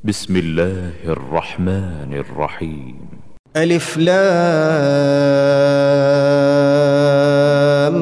بسم الله الرحمن الرحيم. ألف لام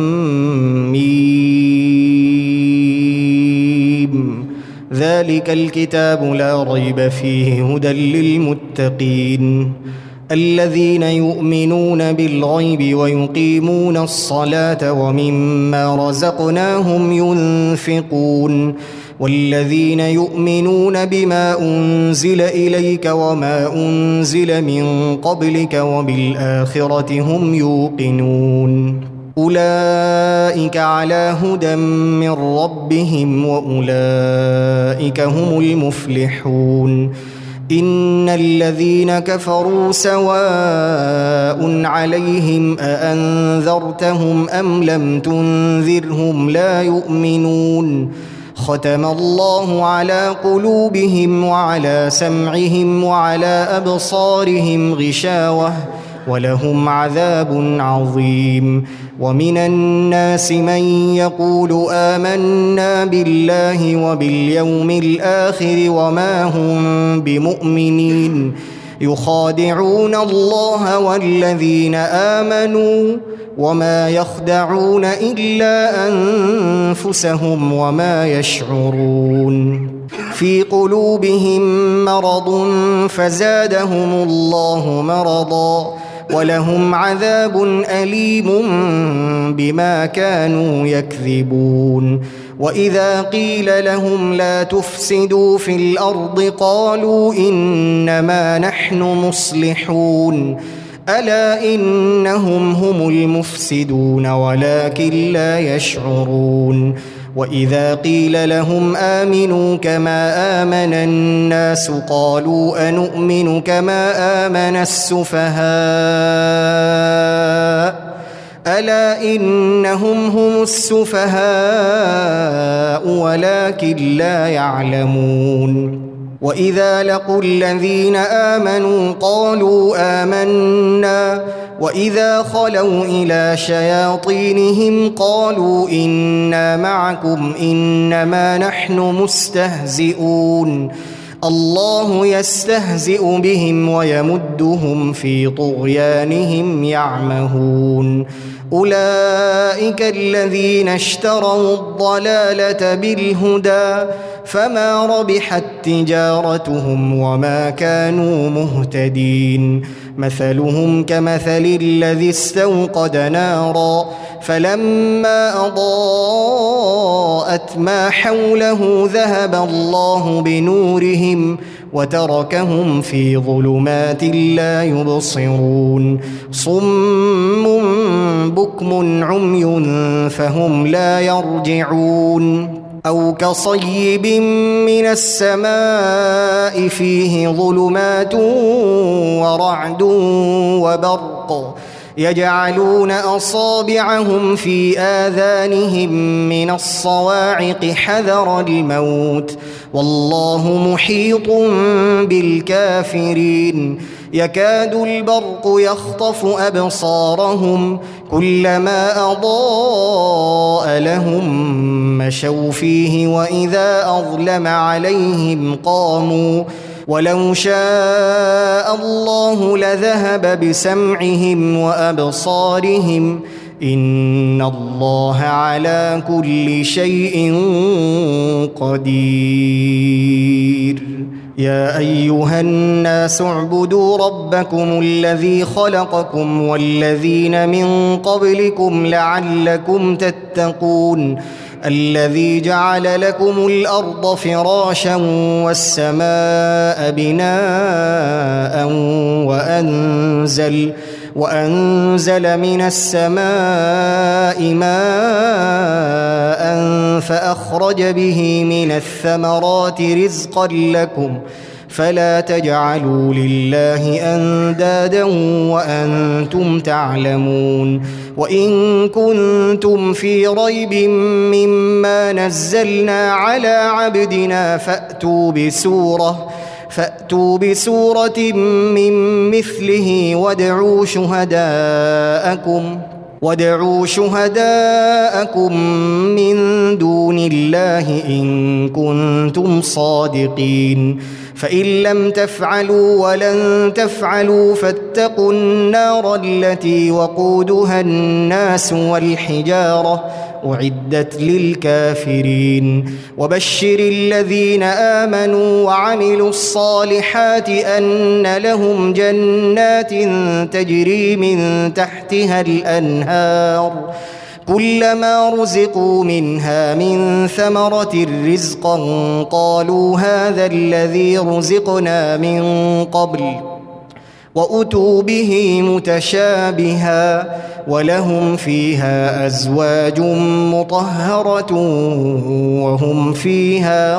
ميم. ذلك الكتاب لا ريب فيه هدى للمتقين الذين يؤمنون بالغيب ويقيمون الصلاة ومما رزقناهم ينفقون والذين يؤمنون بما أنزل إليك وما أنزل من قبلك وبالآخرة هم يوقنون أولئك على هدى من ربهم وأولئك هم المفلحون. إن الذين كفروا سواء عليهم أأنذرتهم أم لم تنذرهم لا يؤمنون. ختم الله على قلوبهم وعلى سمعهم وعلى أبصارهم غشاوة ولهم عذاب عظيم. ومن الناس من يقول آمنا بالله وباليوم الآخر وما هم بمؤمنين يخادعون الله والذين آمنوا وما يخدعون إلا أنفسهم وما يشعرون. في قلوبهم مرض فزادهم الله مرضا ولهم عذاب أليم بما كانوا يكذبون. وإذا قيل لهم لا تفسدوا في الأرض قالوا إنما نحن مصلحون ألا إنهم هم المفسدون ولكن لا يشعرون. وإذا قيل لهم آمنوا كما آمن الناس قالوا أنؤمن كما آمن السفهاء ألا إنهم هم السفهاء ولكن لا يعلمون. وإذا لقوا الذين آمنوا قالوا آمنا وإذا خلوا إلى شياطينهم قالوا إنا معكم إنما نحن مستهزئون الله يستهزئ بهم ويمدهم في طغيانهم يعمهون. أولئك الذين اشتروا الضلالة بالهدى فما ربحت تجارتهم وما كانوا مهتدين. مثلهم كمثل الذي استوقد نارا فلما أضاءت ما حوله ذهب الله بنورهم وتركهم في ظلمات لا يبصرون. صم بكم عمي فهم لا يرجعون. أو كصيب من السماء فيه ظلمات ورعد وبرق يجعلون أصابعهم في آذانهم من الصواعق حذر الموت والله محيط بالكافرين. يكاد البرق يخطف أبصارهم كلما أضاء لهم مشوا فيه وإذا أظلم عليهم قاموا ولو شاء الله لذهب بسمعهم وأبصارهم إن الله على كل شيء قدير. يا أيها الناس اعبدوا ربكم الذي خلقكم والذين من قبلكم لعلكم تتقون الذي جعل لكم الأرض فراشا والسماء بناء وأنزل من السماء ماء فأخرج به من الثمرات رزقا لكم فلا تجعلوا لله أندادا وأنتم تعلمون. وإن كنتم في ريب مما نزلنا على عبدنا فأتوا بسورة من مثله وادعوا وادعوا شهداءكم من دون الله إن كنتم صادقين فإن لم تفعلوا ولن تفعلوا فاتقوا النار التي وقودها الناس والحجارة أعدت للكافرين وبشر الذين آمنوا وعملوا الصالحات أن لهم جنات تجري من تحتها الأنهار كلما رزقوا منها من ثمرة رزقا قالوا هذا الذي رزقنا من قبل وأتوا به متشابها ولهم فيها أزواج مطهرة وهم فيها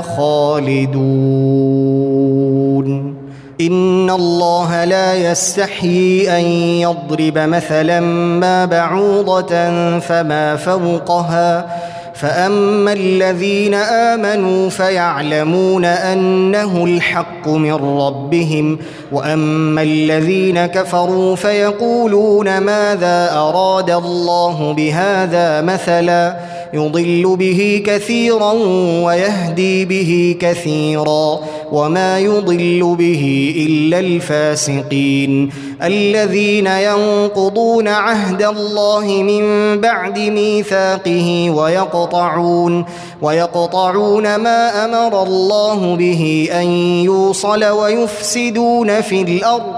خالدون إن الله لا يستحيي أن يضرب مثلا ما بعوضة فما فوقها فأما الذين آمنوا فيعلمون أنه الحق من ربهم وأما الذين كفروا فيقولون ماذا أراد الله بهذا مثلا يضل به كثيرا ويهدي به كثيرا وما يضل به إلا الفاسقين الذين ينقضون عهد الله من بعد ميثاقه ويقطعون ما أمر الله به أن يوصل ويفسدون في الأرض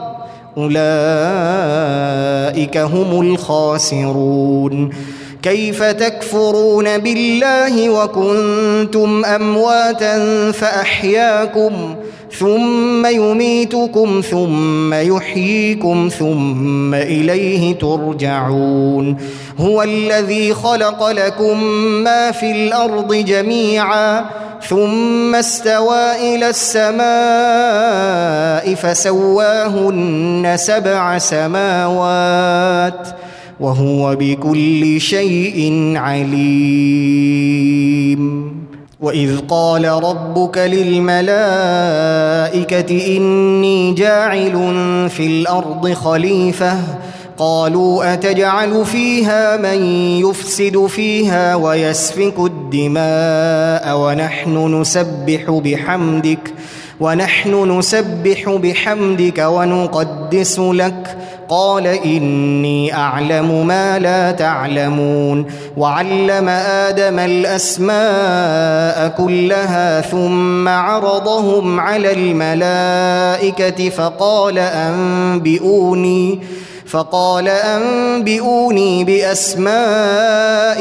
أولئك هم الخاسرون كيف تكفرون بالله وكنتم أمواتا فأحياكم ثم يميتكم ثم يحييكم ثم إليه ترجعون هو الذي خلق لكم ما في الأرض جميعا ثم استوى إلى السماء فسواهن 7 سماوات وهو بكل شيء عليم وإذ قال ربك للملائكة إني جاعل في الأرض خليفة قالوا أتجعل فيها من يفسد فيها ويسفك الدماء ونحن نسبح بحمدك ونقدس لك قال إني أعلم ما لا تعلمون وعلم آدم الأسماء كلها ثم عرضهم على الملائكة فقال أنبئوني بأسماء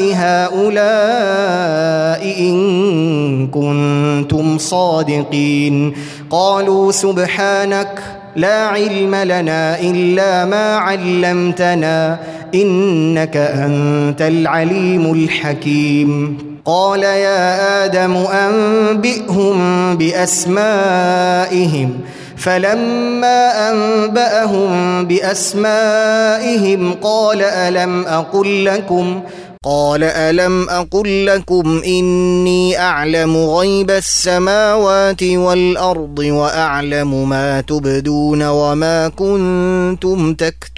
هؤلاء إن كنتم صادقين قالوا سبحانك لا علم لنا إلا ما علمتنا إنك أنت العليم الحكيم قال يا آدم أنبئهم بأسمائهم فلما أنبأهم بأسمائهم قال ألم أقل لكم إني أعلم غيب السماوات والأرض وأعلم ما تبدون وما كنتم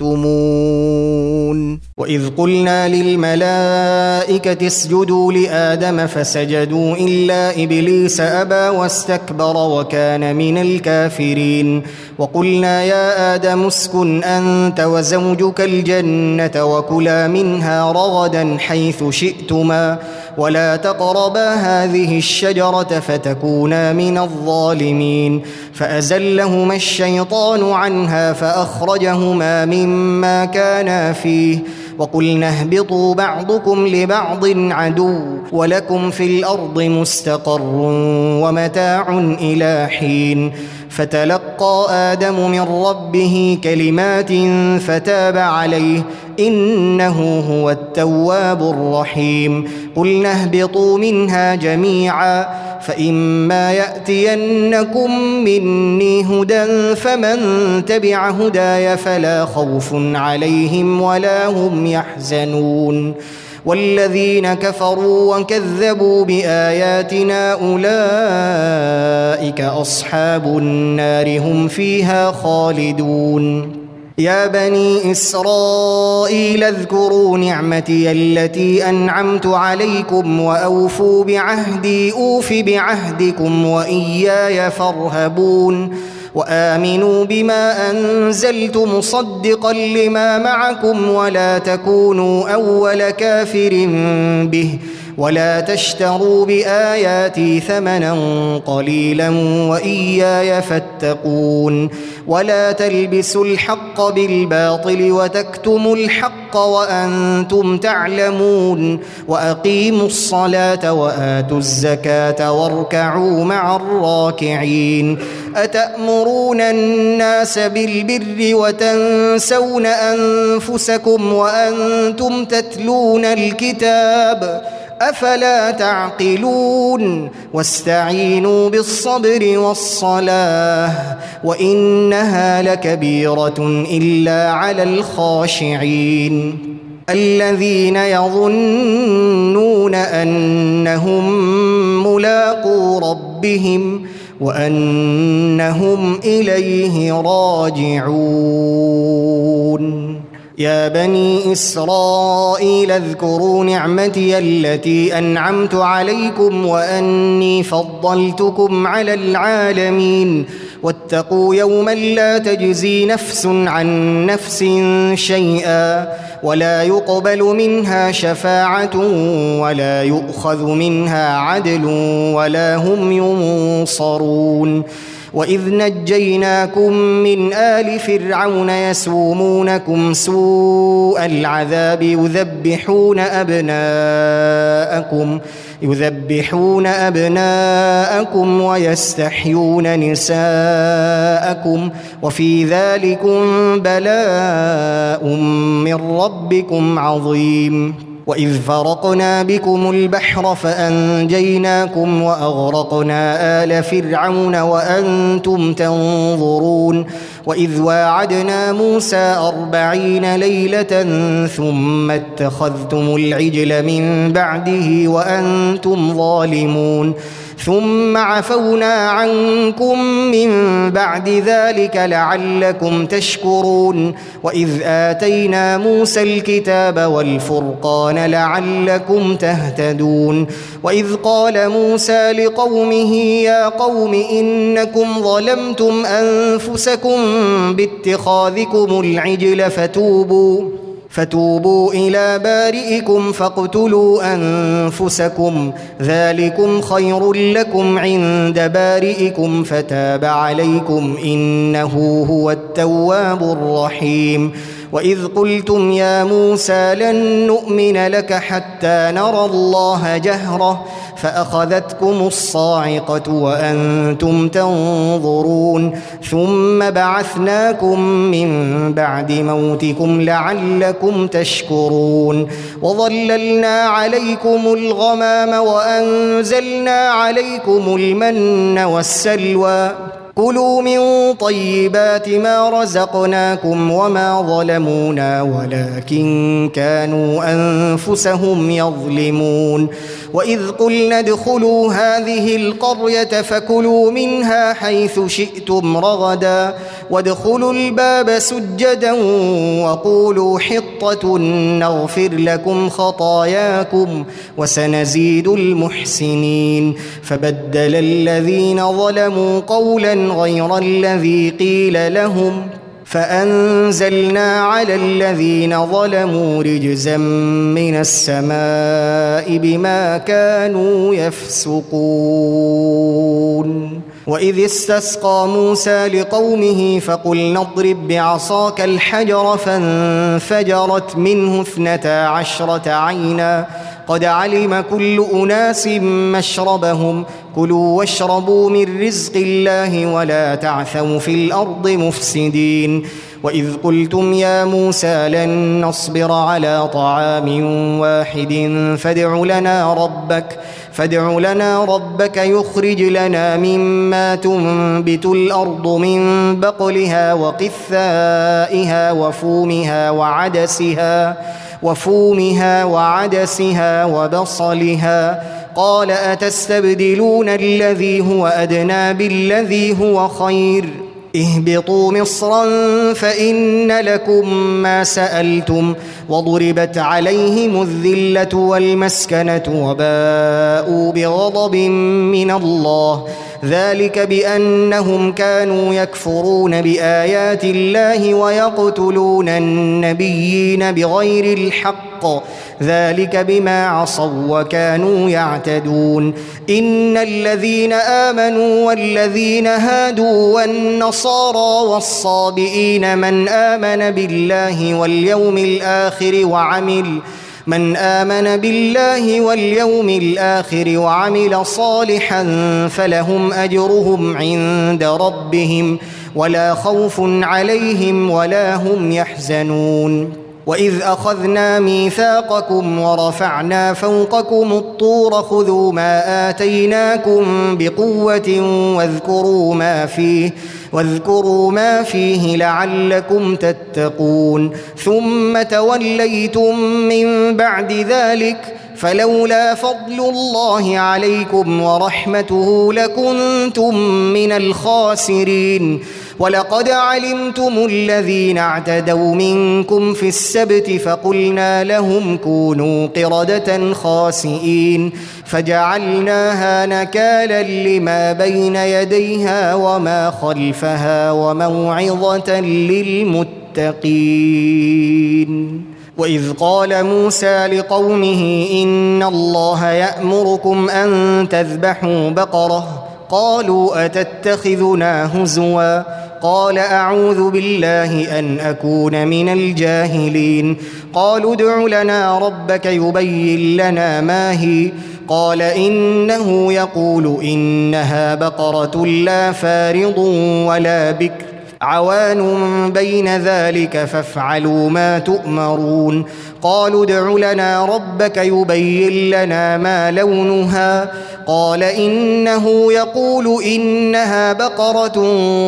تكتمون وإذ قلنا للملائكة اسجدوا لآدم فسجدوا إلا إبليس أبى واستكبر وكان من الكافرين وقلنا يا آدم اسكن أنت وزوجك الجنة وكلا منها رغدا حيث شئتما ولا تقربا هذه الشجرة فتكونا من الظالمين فأزلهما الشيطان عنها فأخرجهما مما كانا فيه وقلنا اهبطوا بعضكم لبعض عدو ولكم في الأرض مستقر ومتاع إلى حين فتلقى آدم من ربه كلمات فتاب عليه إنه هو التواب الرحيم قلنا اهبطوا منها جميعا فإما يأتينكم مني هدى فمن تبع هداي فلا خوف عليهم ولا هم يحزنون والذين كفروا وكذبوا بآياتنا أولئك أصحاب النار هم فيها خالدون يا بني إسرائيل اذكروا نعمتي التي أنعمت عليكم وأوفوا بعهدي أوف بعهدكم وإياي فارهبون وآمنوا بما أنزلت مصدقا لما معكم ولا تكونوا أول كافر به ولا تشتروا بآياتي ثمنا قليلا وإياي فاتقون ولا تلبسوا الحق بالباطل وتكتموا الحق وأنتم تعلمون وأقيموا الصلاة وآتوا الزكاة واركعوا مع الراكعين أتأمرون الناس بالبر وتنسون أنفسكم وأنتم تتلون الكتاب أفلا تعقلون واستعينوا بالصبر والصلاة وإنها لكبيرة إلا على الخاشعين الذين يظنون أنهم ملاقو ربهم وأنهم إليه راجعون يا بني إسرائيل اذكروا نعمتي التي أنعمت عليكم وأني فضلتكم على العالمين واتقوا يوما لا تجزي نفس عن نفس شيئا ولا يقبل منها شفاعة ولا يؤخذ منها عدل ولا هم ينصرون وإذ نجيناكم من آل فرعون يسومونكم سوء العذاب يذبحون أبناءكم ويستحيون نساءكم وفي ذلكم بلاء من ربكم عظيم وإذ فرقنا بكم البحر فأنجيناكم وأغرقنا آل فرعون وأنتم تنظرون وإذ واعدنا موسى 40 ليلة ثم اتخذتم العجل من بعده وأنتم ظالمون ثم عفونا عنكم من بعد ذلك لعلكم تشكرون وإذ آتينا موسى الكتاب والفرقان لعلكم تهتدون وإذ قال موسى لقومه يا قوم إنكم ظلمتم أنفسكم باتخاذكم العجل فتوبوا إلى بارئكم فاقتلوا أنفسكم ذلكم خير لكم عند بارئكم فتاب عليكم إنه هو التواب الرحيم وإذ قلتم يا موسى لن نؤمن لك حتى نرى الله جهرة فأخذتكم الصاعقة وأنتم تنظرون ثم بعثناكم من بعد موتكم لعلكم تشكرون وظللنا عليكم الغمام وأنزلنا عليكم المن والسلوى كلوا من طيبات ما رزقناكم وما ظلمونا ولكن كانوا أنفسهم يظلمون وإذ قلنا ادخلوا هذه القرية فكلوا منها حيث شئتم رغدا وادخلوا الباب سجدا وقولوا حطة نغفر لكم خطاياكم وسنزيد المحسنين فبدل الذين ظلموا قولا غير الذي قيل لهم فأنزلنا على الذين ظلموا رجزا من السماء بما كانوا يفسقون وإذ استسقى موسى لقومه فقلنا اضرب بعصاك الحجر فانفجرت منه 12 عينا قد علم كل أناس مشربهم كلوا واشربوا من رزق الله ولا تعثوا في الأرض مفسدين وإذ قلتم يا موسى لن نصبر على طعام واحد فادع لنا ربك يخرج لنا مما تنبت الأرض من بقلها وقثائها وفومها وعدسها وبصلها قال أتستبدلون الذي هو أدنى بالذي هو خير اهبطوا مصرا فإن لكم ما سألتم وضربت عليهم الذلة والمسكنة وباءوا بغضب من الله ذلك بأنهم كانوا يكفرون بآيات الله ويقتلون النبيين بغير الحق ذلك بما عصوا وكانوا يعتدون إن الذين آمنوا والذين هادوا والنصارى والصابئين من آمن بالله واليوم الآخر وعمل صالحا فلهم أجرهم عند ربهم ولا خوف عليهم ولا هم يحزنون وإذ أخذنا ميثاقكم ورفعنا فوقكم الطور خذوا ما آتيناكم بقوة واذكروا ما فيه لعلكم تتقون ثم توليتم من بعد ذلك فلولا فضل الله عليكم ورحمته لكنتم من الخاسرين ولقد علمتم الذين اعتدوا منكم في السبت فقلنا لهم كونوا قردة خاسئين فجعلناها نكالا لما بين يديها وما خلفها وموعظة للمتقين وإذ قال موسى لقومه إن الله يأمركم أن تذبحوا بقرة قالوا أتتخذنا هزوا قال أعوذ بالله أن أكون من الجاهلين قالوا ادع لنا ربك يبين لنا ما هي قال إنه يقول إنها بقرة لا فارض ولا بكر عوان بين ذلك فافعلوا ما تؤمرون قالوا ادع لنا ربك يبين لنا ما لونها قال إنه يقول إنها بقرة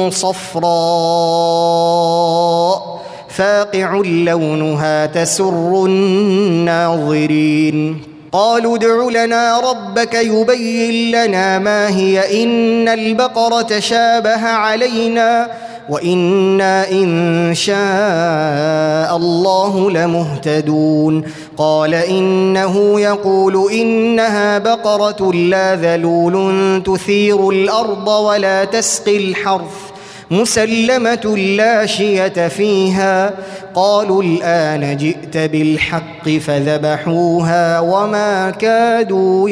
صفراء فاقع لونها تسر الناظرين قالوا ادع لنا ربك يبين لنا ما هي إن البقرة شابه علينا وإنا إن شاء الله لمهتدون قال إنه يقول إنها بقرة لا ذلول تثير الأرض ولا تسقي الحرث مسلمة لا شية فيها قالوا الآن جئت بالحق فذبحوها وما كادوا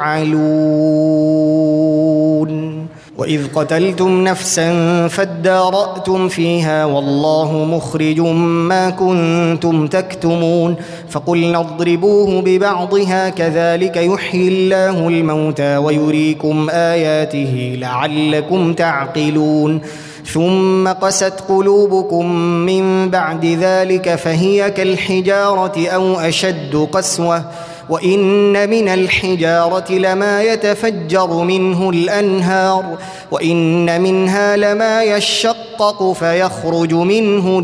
يفعلون وإذ قتلتم نفسا فادارأتم فيها والله مخرج ما كنتم تكتمون فقلنا اضربوه ببعضها كذلك يحيي الله الموتى ويريكم آياته لعلكم تعقلون ثم قست قلوبكم من بعد ذلك فهي كالحجارة أو أشد قسوة وإن من الحجارة لما يتفجر منه الأنهار وإن منها لما يشقق فيخرج منه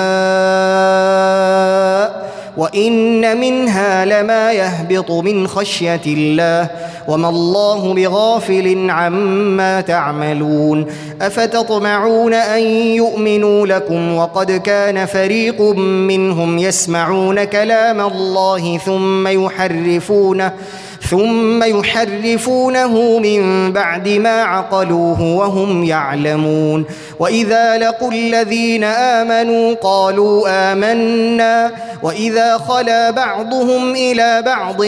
الماء وإن منها لما يهبط من خشية الله وما الله بغافل عما تعملون أفتطمعون أن يؤمنوا لكم وقد كان فريق منهم يسمعون كلام الله ثم يحرفونه من بعد ما عقلوه وهم يعلمون وإذا لقوا الذين آمنوا قالوا آمنا وإذا خلا بعضهم إلى بعض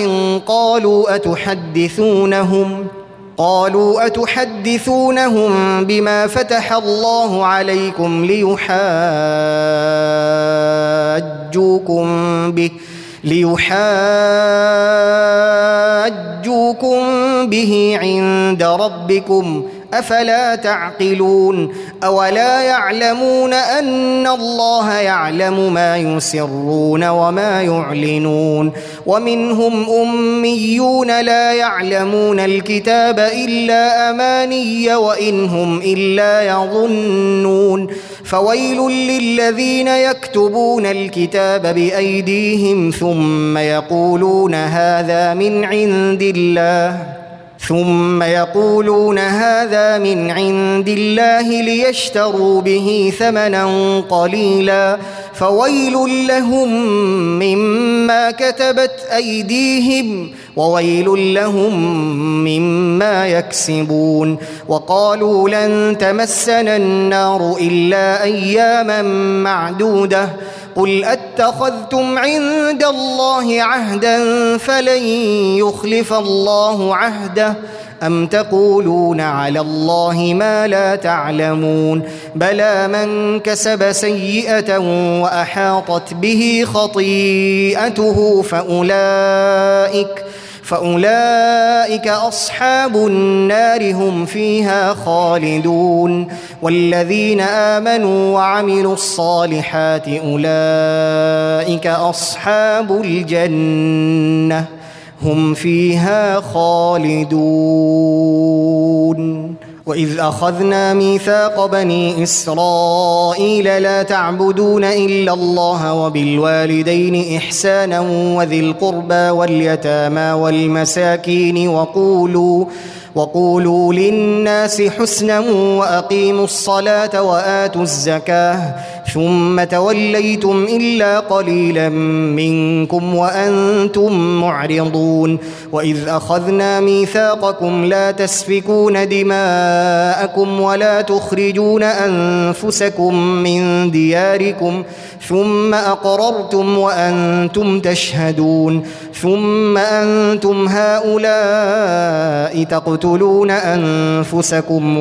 قالوا أتحدثونهم بما فتح الله عليكم ليحاجوكم به عند ربكم أفلا تعقلون أولا يعلمون أن الله يعلم ما يسرون وما يعلنون ومنهم أميون لا يعلمون الكتاب إلا أماني وإن هم إلا يظنون فويل للذين يكتبون الكتاب بأيديهم ثم يقولون هذا من عند الله ثم يقولون هذا من عند الله ليشتروا به ثمنا قليلا فويل لهم مما كتبت أيديهم وويل لهم مما يكسبون. وقالوا لن تمسنا النار إلا أياما معدودة قل أتخذتم عند الله عهدا فلن يخلف الله عهده أم تقولون على الله ما لا تعلمون بلى من كسب سيئة وأحاطت به خطيئته فأولئك أصحاب النار هم فيها خالدون. والذين آمنوا وعملوا الصالحات أولئك أصحاب الجنة هم فيها خالدون. وإذ أخذنا ميثاق بني إسرائيل لا تعبدون إلا الله وبالوالدين إحسانا وذي القربى واليتامى والمساكين وقولوا للناس حسنا وأقيموا الصلاة وآتوا الزكاة ثم توليتم إلا قليلا منكم وأنتم معرضون. وإذ أخذنا ميثاقكم لا تسفكون دماءكم ولا تخرجون أنفسكم من دياركم ثم أقررتم وأنتم تشهدون ثم أنتم هؤلاء تقتلون أنفسكم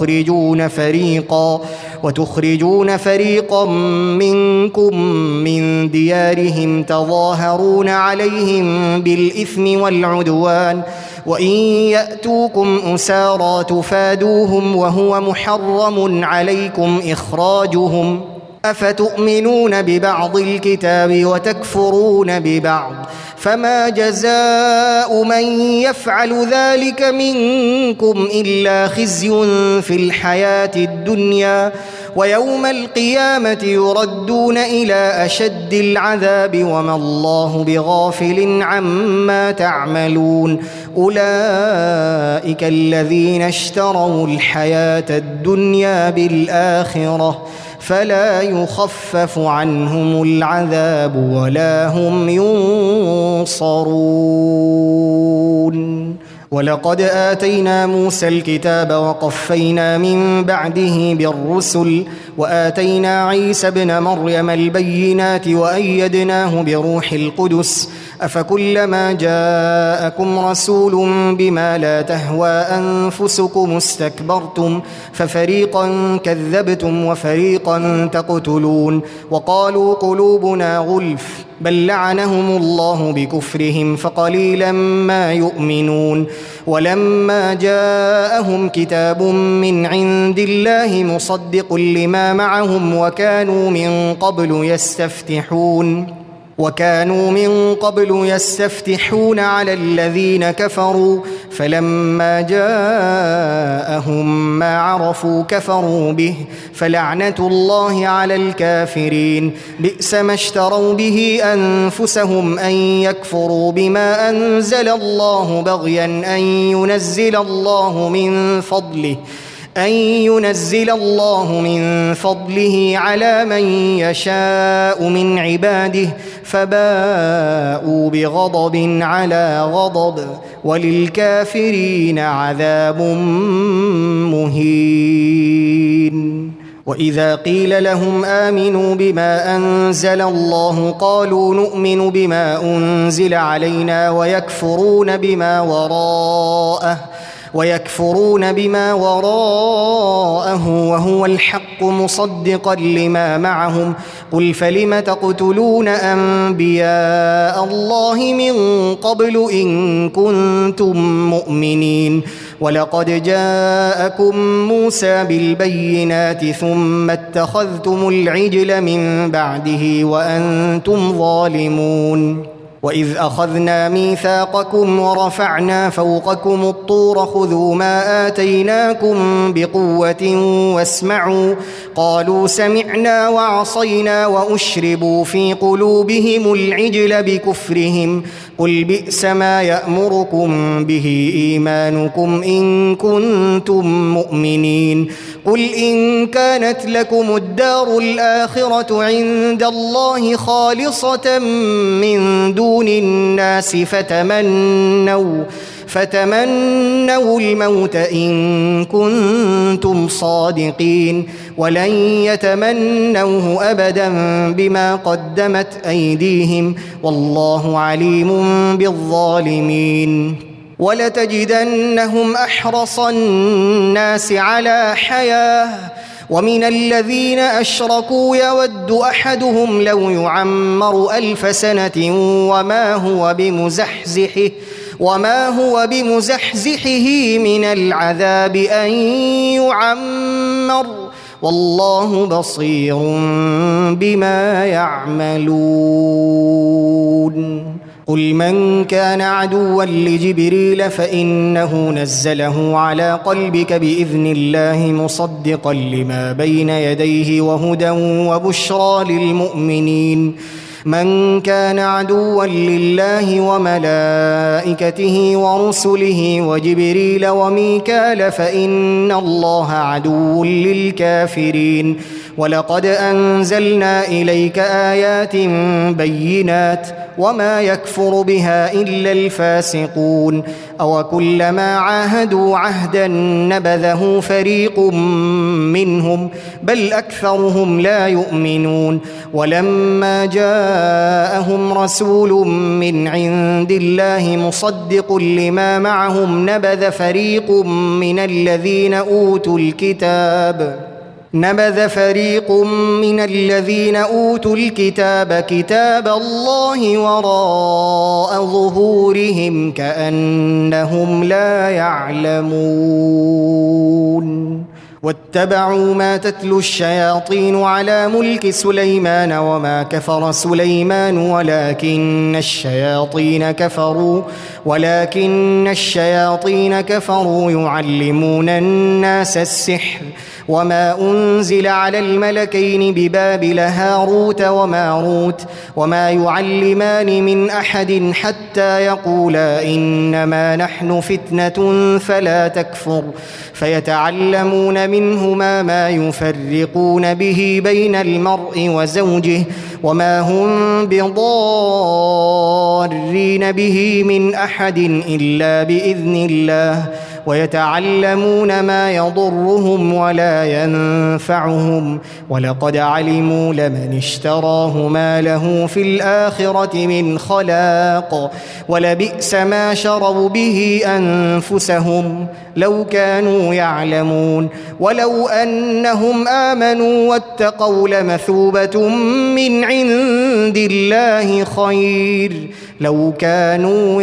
وتخرجون فريقا منكم من ديارهم تظاهرون عليهم بالإثم والعدوان وإن يأتوكم أسارى تفادوهم وهو محرم عليكم إخراجهم أفتؤمنون ببعض الكتاب وتكفرون ببعض فما جزاء من يفعل ذلك منكم إلا خزي في الحياة الدنيا ويوم القيامة يردون إلى أشد العذاب وما الله بغافل عما تعملون. أولئك الذين اشتروا الحياة الدنيا بالآخرة فلا يخفف عنهم العذاب ولا هم ينصرون. ولقد آتينا موسى الكتاب وقفينا من بعده بالرسل وآتينا عيسى ابن مريم البينات وأيدناه بروح القدس أفكلما جاءكم رسول بما لا تهوى أنفسكم استكبرتم ففريقا كذبتم وفريقا تقتلون. وقالوا قلوبنا غلف بل لعنهم الله بكفرهم فقليلا ما يؤمنون. ولما جاءهم كتاب من عند الله مصدق لما معهم وكانوا من قبل يستفتحون على الذين كفروا فلما جاءهم ما عرفوا كفروا به فلعنة الله على الكافرين. بئس ما اشتروا به أنفسهم أن يكفروا بما أنزل الله بغيا أن ينزل الله من فضله على من يشاء من عباده فباءوا بغضب على غضب وللكافرين عذاب مهين. وإذا قيل لهم آمنوا بما أنزل الله قالوا نؤمن بما أنزل علينا ويكفرون بما وراءه وهو الحق مصدقا لما معهم قل فلم تقتلون أنبياء الله من قبل إن كنتم مؤمنين. ولقد جاءكم موسى بالبينات ثم اتخذتم العجل من بعده وأنتم ظالمون. وإذ أخذنا ميثاقكم ورفعنا فوقكم الطور خذوا ما آتيناكم بقوة واسمعوا قالوا سمعنا وعصينا وأشربوا في قلوبهم العجل بكفرهم قل بئس ما يأمركم به إيمانكم إن كنتم مؤمنين قل إن كانت لكم الدار الآخرة عند الله خالصة من دون الناس فتمنوا الموت إن كنتم صادقين ولن يتمنوه أبدا بما قدمت أيديهم والله عليم بالظالمين ولتجدنهم أحرص الناس على حياة ومن الذين أشركوا يود أحدهم لو يعمر 1000 سنة وما هو بمزحزحه من العذاب أن يعمر والله بصير بما يعملون قل من كان عدوا لجبريل فإنه نزله على قلبك بإذن الله مصدقا لما بين يديه وهدى وبشرى للمؤمنين من كان عدوا لله وملائكته ورسله وجبريل وميكال فإن الله عدو للكافرين ولقد أنزلنا إليك آيات بينات وما يكفر بها إلا الفاسقون أوكلما عاهدوا عهدا نبذه فريق منهم بل أكثرهم لا يؤمنون ولما جاءهم رسول من عند الله مصدق لما معهم نبذ فريق من الذين أوتوا الكتاب كتاب الله وراء ظهورهم كأنهم لا يعلمون واتبعوا ما تتلو الشياطين على ملك سليمان وما كفر سليمان ولكن الشياطين كفروا يعلمون الناس السحر وما أنزل على الملكين ببابل هاروت وماروت وما يعلمان من أحد حتى يقولا إنما نحن فتنة فلا تكفر فيتعلمون منهما ما يفرقون به بين المرء وزوجه وما هم بضارين به من أحد إلا بإذن الله ويتعلمون ما يضرهم ولا ينفعهم ولقد علموا لمن اشتراه ما له في الآخرة من خلاق ولبئس ما شروا به أنفسهم لو كانوا يعلمون ولو أنهم آمنوا واتقوا لمثوبة من عند الله خير لو كانوا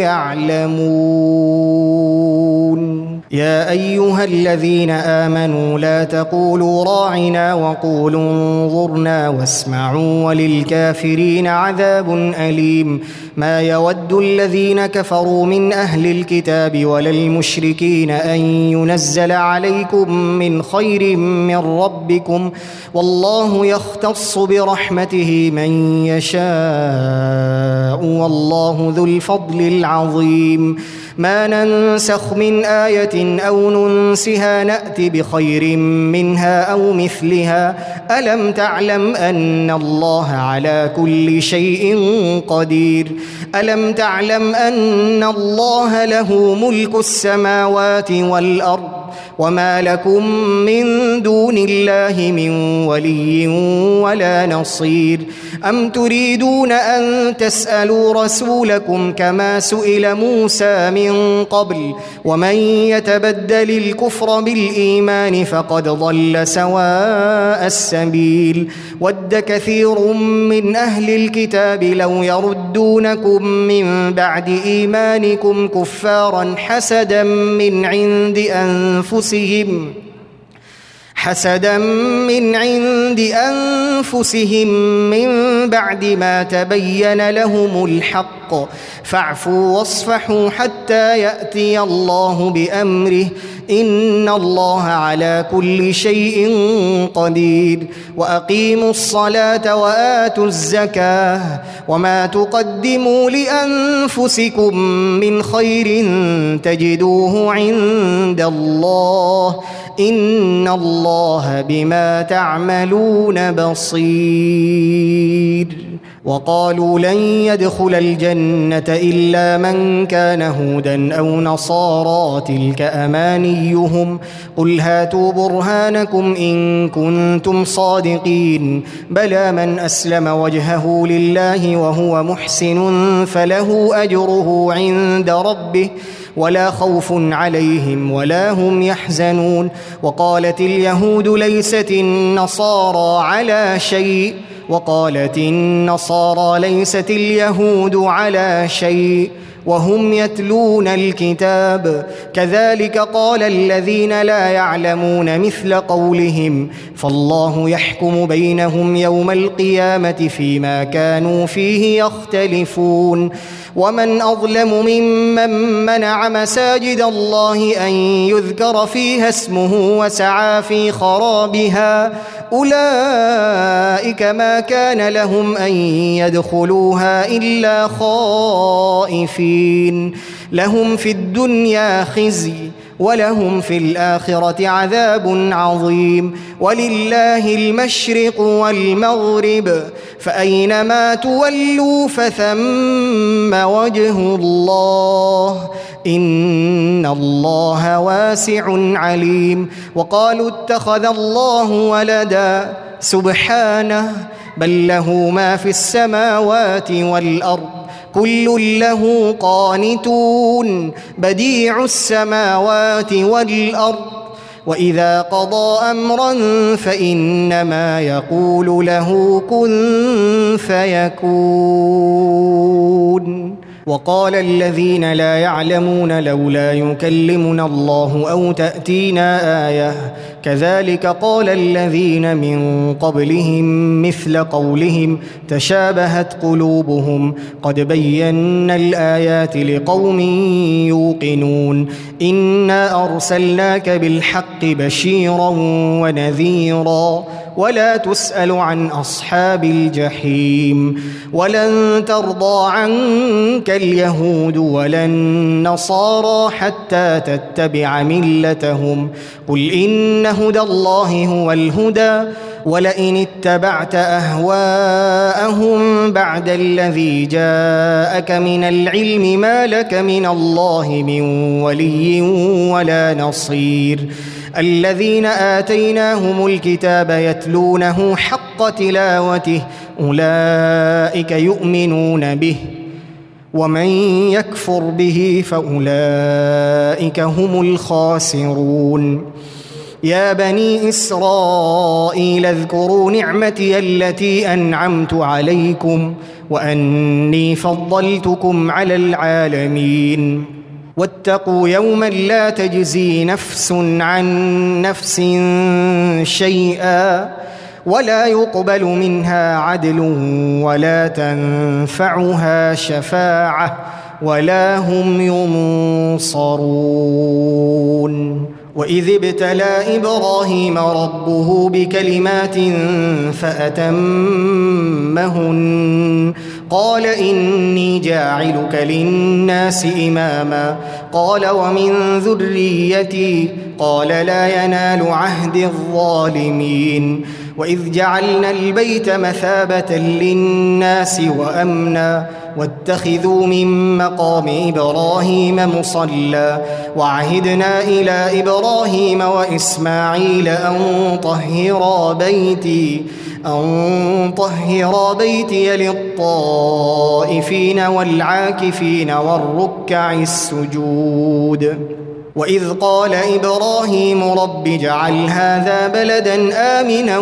يعلمون يا أيها الذين آمنوا لا تقولوا راعنا وقولوا انظرنا واسمعوا وللكافرين عذاب أليم ما يود الذين كفروا من أهل الكتاب ولا المشركين أن ينزل عليكم من خير من ربكم والله يختص برحمته من يشاء والله ذو الفضل العظيم ما ننسخ من آية أو ننسها نأت بخير منها أو مثلها ألم تعلم أن الله على كل شيء قدير ألم تعلم أن الله له ملك السماوات والأرض وما لكم من دون الله من ولي ولا نصير أم تريدون أن تسألوا رسولكم كما سئل موسى من قبل ومن يتبدل الكفر بالإيمان فقد ضل سواء السبيل ود كثير من أهل الكتاب لو يردونكم من بعد إيمانكم كفارا حسدا من عند حسدا من عند أنفسهم من بعد ما تبين لهم الحق فاعفوا واصفحوا حتى يأتي الله بأمره إن الله على كل شيء قدير وأقيموا الصلاة وآتوا الزكاة وما تقدموا لأنفسكم من خير تجدوه عند الله إن الله بما تعملون بصير وقالوا لن يدخل الجنة إلا من كان هودا أو نصارى تلك أمانيهم قل هاتوا برهانكم إن كنتم صادقين بلى من أسلم وجهه لله وهو محسن فله أجره عند ربه ولا خوف عليهم ولا هم يحزنون وقالت اليهود ليست النصارى على شيء وقالت النصارى ليست اليهود على شيء وهم يتلون الكتاب كذلك قال الذين لا يعلمون مثل قولهم فالله يحكم بينهم يوم القيامة فيما كانوا فيه يختلفون ومن أظلم ممن منع مساجد الله أن يذكر فيها اسمه وسعى في خرابها أولئك ما كان لهم أن يدخلوها إلا خائفين لهم في الدنيا خزي ولهم في الآخرة عذاب عظيم ولله المشرق والمغرب فأينما تولوا فثم وجه الله إن الله واسع عليم وقالوا اتخذ الله ولدا سبحانه بل له ما في السماوات والأرض كل له قانتون بديع السماوات والأرض وإذا قضى أمرا فإنما يقول له كن فيكون وقال الذين لا يعلمون لولا يكلمنا الله أو تأتينا آية كذلك قال الذين من قبلهم مثل قولهم تشابهت قلوبهم قد بينا الآيات لقوم يوقنون إنا أرسلناك بالحق بشيرا ونذيرا ولا تسأل عن أصحاب الجحيم ولن ترضى عنك اليهود ولا النصارى حتى تتبع ملتهم قل إن هدى الله هو الهدى ولئن اتبعت أهواءهم بعد الذي جاءك من العلم ما لك من الله من ولي ولا نصير الذين آتيناهم الكتاب يتلونه حق تلاوته أولئك يؤمنون به ومن يكفر به فأولئك هم الخاسرون يا بني إسرائيل اذكروا نعمتي التي أنعمت عليكم وأني فضلتكم على العالمين واتقوا يوما لا تجزي نفس عن نفس شيئا ولا يقبل منها عدل ولا تنفعها شفاعة ولا هم ينصرون وإذ ابتلى إبراهيم ربه بكلمات فأتمهن قال إني جاعلك للناس إماما قال ومن ذريتي قال لا ينال عهد الظالمين وإذ جعلنا البيت مثابة للناس وأمنا واتخذوا من مقام إبراهيم مصلى وعهدنا إلى إبراهيم وإسماعيل أن طهرا بيتي للطائفين والعاكفين والركع السجود وإذ قال إبراهيم رب اجعل هذا بلدا آمنا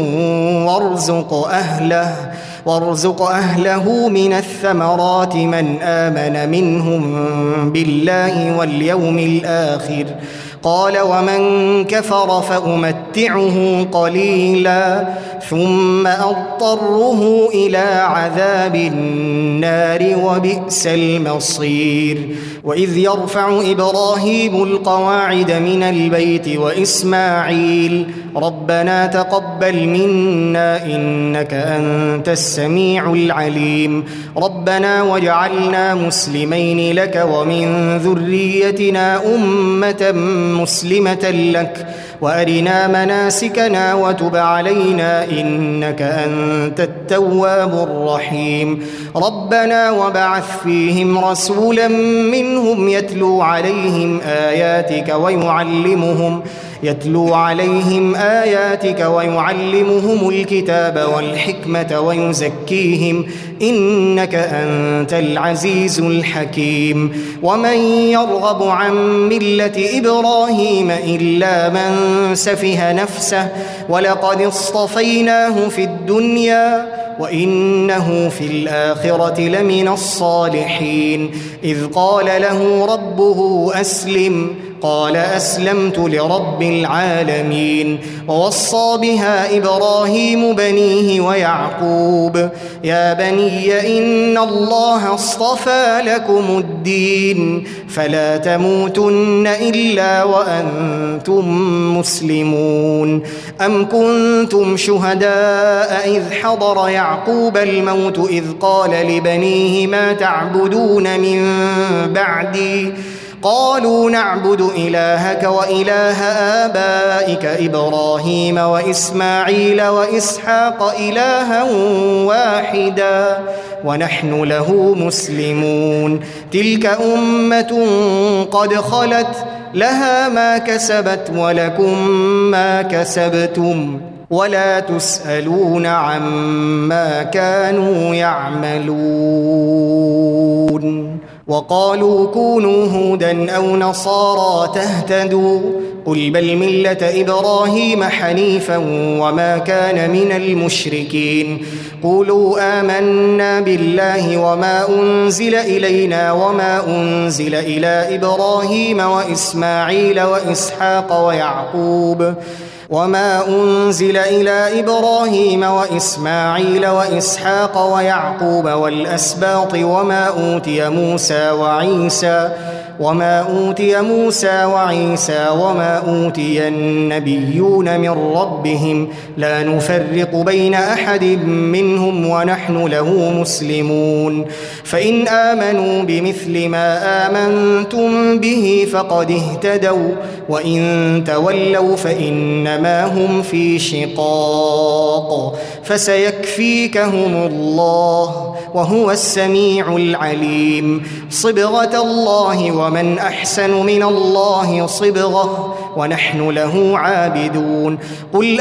وارزق أهله من الثمرات من آمن منهم بالله واليوم الآخر قال ومن كفر فأمتعه قليلا ثم أضطره إلى عذاب النار وبئس المصير وإذ يرفع إبراهيم القواعد من البيت وإسماعيل ربنا تقبل منا إنك أنت السميع العليم ربنا واجعلنا مسلمين لك ومن ذريتنا أمة مسلمة لك وأرنا مناسكنا وتب علينا إنك أنت التواب الرحيم ربنا وبعث فيهم رسولا منهم يتلو عليهم آياتك ويعلمهم الكتاب والحكمة ويزكيهم إنك أنت العزيز الحكيم ومن يرغب عن ملة إبراهيم إلا من سفه نفسه ولقد اصطفيناه في الدنيا وإنه في الآخرة لمن الصالحين إذ قال له ربه أسلم قال أسلمت لرب العالمين ووصى بها إبراهيم بنيه ويعقوب يا بني إن الله اصطفى لكم الدين فلا تموتن إلا وأنتم مسلمون أم كنتم شهداء إذ حضر يعقوب الموت إذ قال لبنيه ما تعبدون من بعدي قالوا نعبد إلهك وإله آبائك إبراهيم وإسماعيل وإسحاق إلها واحدا ونحن له مسلمون تلك أمة قد خلت لها ما كسبت ولكم ما كسبتم ولا تسألون عما كانوا يعملون وقالوا كونوا هودا أو نصارى تهتدوا قل بل ملة إبراهيم حنيفا وما كان من المشركين قولوا آمنا بالله وما أنزل إلينا وما أنزل إلى إبراهيم وإسماعيل وإسحاق ويعقوب وما أنزل إلى إبراهيم وإسماعيل وإسحاق ويعقوب والأسباط وما أوتي موسى وعيسى وما أوتي النبيون من ربهم لا نفرق بين أحد منهم ونحن له مسلمون فإن آمنوا بمثل ما آمنتم به فقد اهتدوا وإن تولوا فإنما هم في شقاق فسيكفيكهم الله وهو السميع العليم صبغة الله ومن أحسن من الله صبغة ونحن له عابدون قل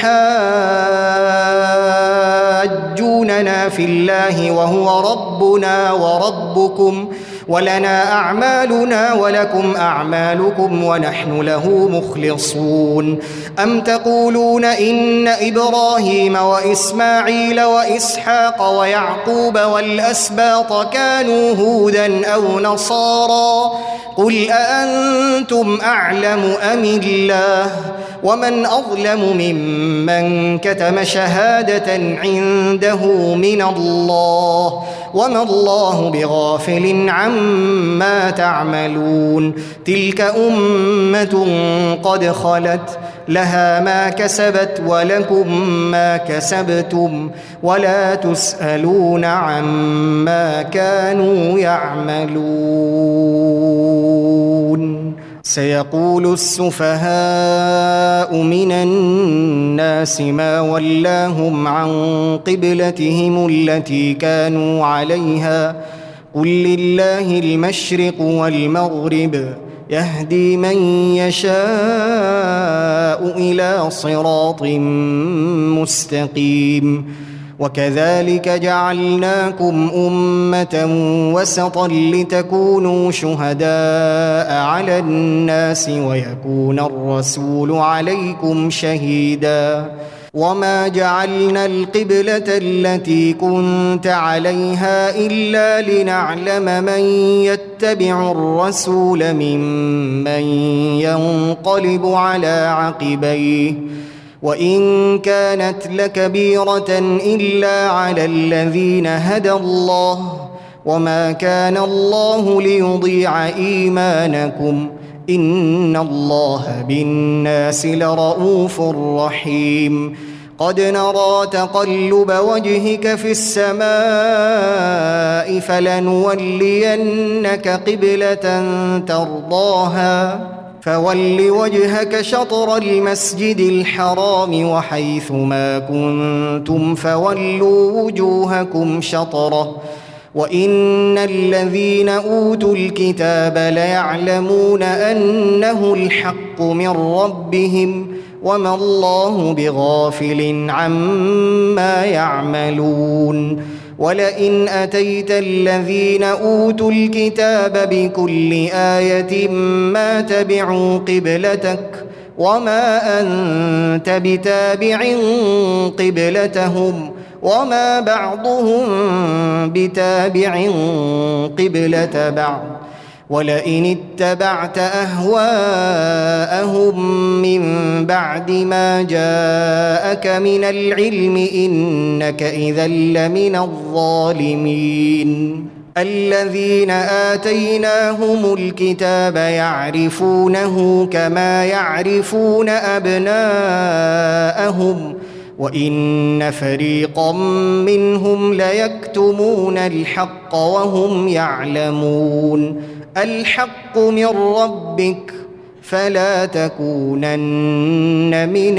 أتحاجوننا في الله وهو ربنا وربكم ولنا أعمالنا ولكم أعمالكم ونحن له مخلصون أم تقولون إن إبراهيم وإسماعيل وإسحاق ويعقوب والأسباط كانوا هودا أو نصارى قل أأنتم أعلم أم الله ومن أظلم ممن كتم شهادة عنده من الله وما الله بغافل عما تعملون تلك أمة قد خلت لها ما كسبت ولكم ما كسبتم ولا تسألون عما كانوا يعملون سيقول السفهاء من الناس ما ولاهم عن قبلتهم التي كانوا عليها قل لله المشرق والمغرب يهدي من يشاء إلى صراط مستقيم وكذلك جعلناكم أمة وسطا لتكونوا شهداء على الناس ويكون الرسول عليكم شهيدا وما جعلنا القبلة التي كنت عليها إلا لنعلم من يتبع الرسول ممن ينقلب على عقبيه وإن كانت لكبيرة إلا على الذين هدى الله وما كان الله ليضيع إيمانكم إن الله بالناس لرؤوف رحيم قد نرى تقلب وجهك في السماء فلنولينك قبلة ترضاها فول وجهك شطر المسجد الحرام وحيث ما كنتم فولوا وجوهكم شطره وإن الذين أوتوا الكتاب ليعلمون أنه الحق من ربهم وما الله بغافل عما يعملون ولئن أتيت الذين أوتوا الكتاب بكل آية ما تبعوا قبلتك وما أنت بتابع قبلتهم وما بعضهم بتابع قبلة بعض ولئن اتبعت أهواءهم من بعد ما جاءك من العلم إنك إذا لمن الظالمين الذين آتيناهم الكتاب يعرفونه كما يعرفون أبناءهم وإن فريقا منهم ليكتمون الحق وهم يعلمون الحق من ربك فلا تكونن من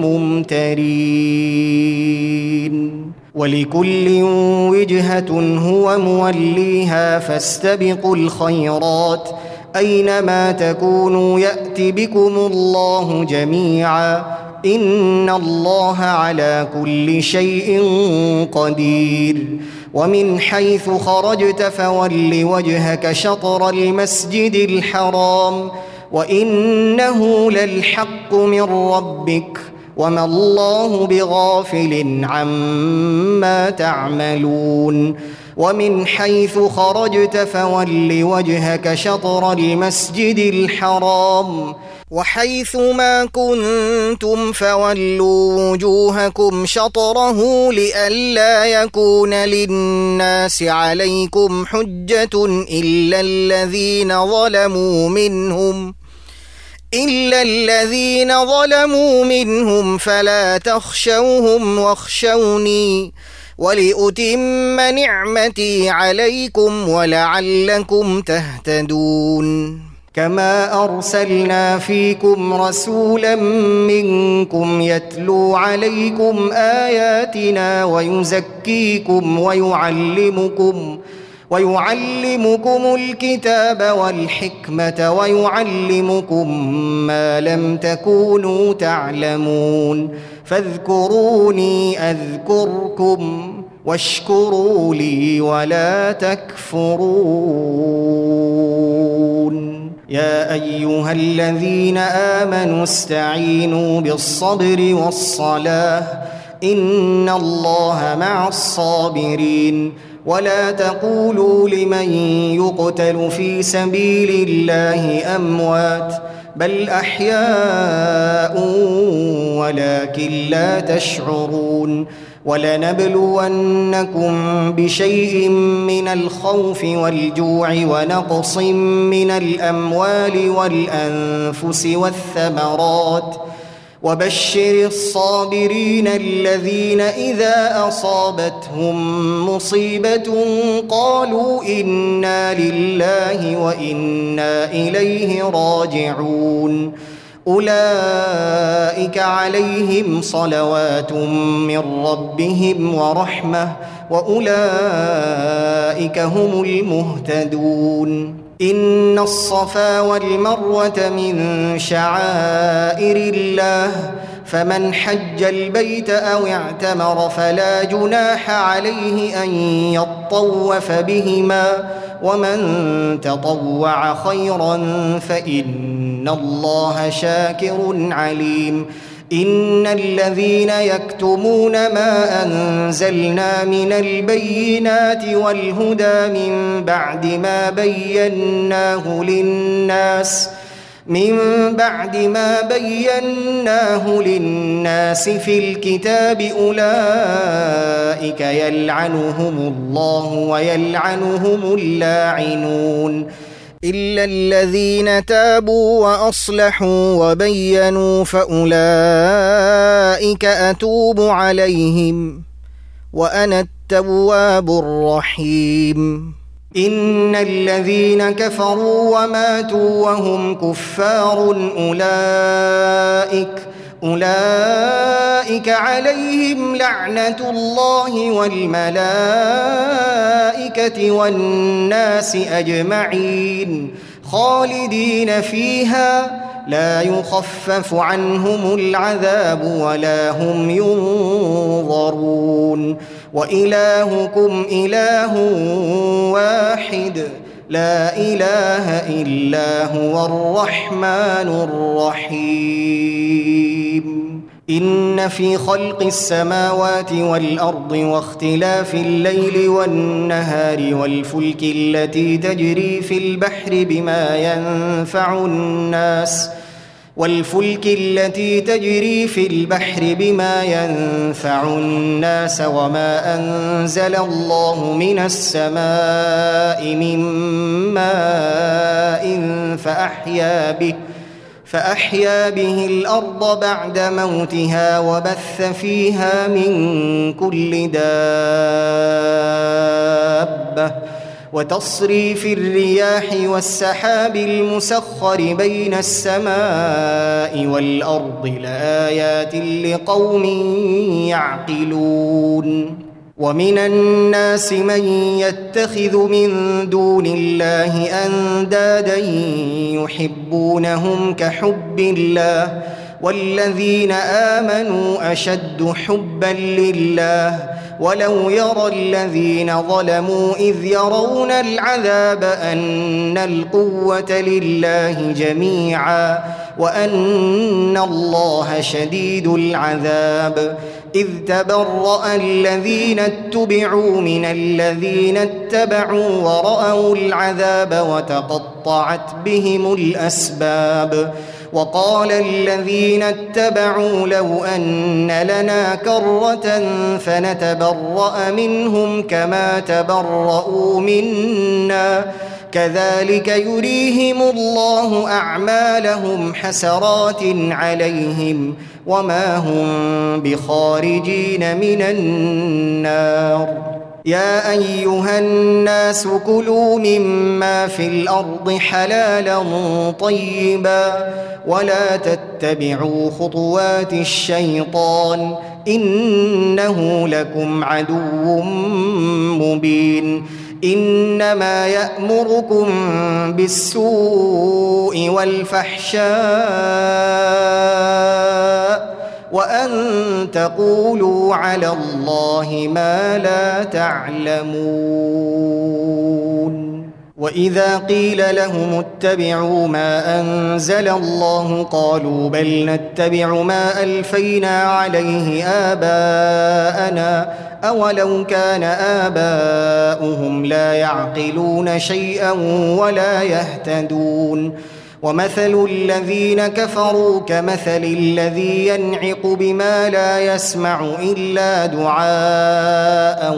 الممترين ولكل وجهة هو موليها فاستبقوا الخيرات أينما تكونوا يأت بكم الله جميعا إن الله على كل شيء قدير ومن حيث خرجت فول وجهك شطر المسجد الحرام وإنه للحق من ربك وما الله بغافل عما تعملون ومن حيث خرجت فول وجهك شطر المسجد الحرام وحيث ما كنتم فولوا وجوهكم شطره لئلا يكون للناس عليكم حجة إلا الذين ظلموا منهم فلا تخشوهم واخشوني ولأتم نعمتي عليكم ولعلكم تهتدون كما أرسلنا فيكم رسولا منكم يتلو عليكم آياتنا ويزكيكم ويعلمكم الكتاب والحكمة ويعلمكم ما لم تكونوا تعلمون فاذكروني أذكركم واشكروا لي ولا تكفرون يا أيها الذين آمنوا استعينوا بالصبر والصلاة إن الله مع الصابرين ولا تقولوا لمن يقتل في سبيل الله أموات بل أحياء ولكن لا تشعرون ولنبلونكم بشيء من الخوف والجوع ونقص من الأموال والأنفس والثمرات وبشر الصابرين الذين إذا أصابتهم مصيبة قالوا إنا لله وإنا إليه راجعون أولئك عليهم صلوات من ربهم ورحمة وأولئك هم المهتدون إن الصفا والمروة من شعائر الله فمن حج البيت أو اعتمر فلا جناح عليه أن يطوف بهما ومن تطوع خيرا فإن الله شاكر عليم إن الذين يكتمون ما أنزلنا من البينات والهدى من بعد ما بيناه للناس في الكتاب أولئك يلعنهم الله ويلعنهم اللاعنون إلا الذين تابوا وأصلحوا وبينوا فأولئك أتوب عليهم وأنا التواب الرحيم إن الذين كفروا وماتوا وهم كفار أولئك عليهم لعنة الله والملائكة والناس أجمعين خالدين فيها لا يخفف عنهم العذاب ولا هم ينظرون وإلهكم إله واحد لا إله إلا هو الرحمن الرحيم إن في خلق السماوات والأرض واختلاف الليل والنهار والفلك التي تجري في البحر بما ينفع الناس وما أنزل الله من السماء من ماء فأحيا به الأرض بعد موتها وبث فيها من كل دابة وتصريف الرياح والسحاب المسخر بين السماء والأرض لآيات لقوم يعقلون ومن الناس من يتخذ من دون الله أندادا يحبونهم كحب الله والذين آمنوا أشد حبا لله ولو يرى الذين ظلموا إذ يرون العذاب أن القوة لله جميعا وأن الله شديد العذاب إذ تبرأ الذين اتبعوا من الذين اتبعوا ورأوا العذاب وتقطعت بهم الأسباب وقال الذين اتبعوا لو أن لنا كرة فنتبرأ منهم كما تبرؤوا منا كذلك يريهم الله أعمالهم حسرات عليهم وما هم بخارجين من النار يا أيها الناس كلوا مما في الأرض حلالا طيبا ولا تتبعوا خطوات الشيطان إنه لكم عدو مبين إنما يأمركم بالسوء والفحشاء وأن تقولوا على الله ما لا تعلمون وإذا قيل لهم اتبعوا ما أنزل الله قالوا بل نتبع ما ألفينا عليه آباءنا أولو كان آباؤهم لا يعقلون شيئا ولا يهتدون ومثل الذين كفروا كمثل الذي ينعق بما لا يسمع إلا دعاء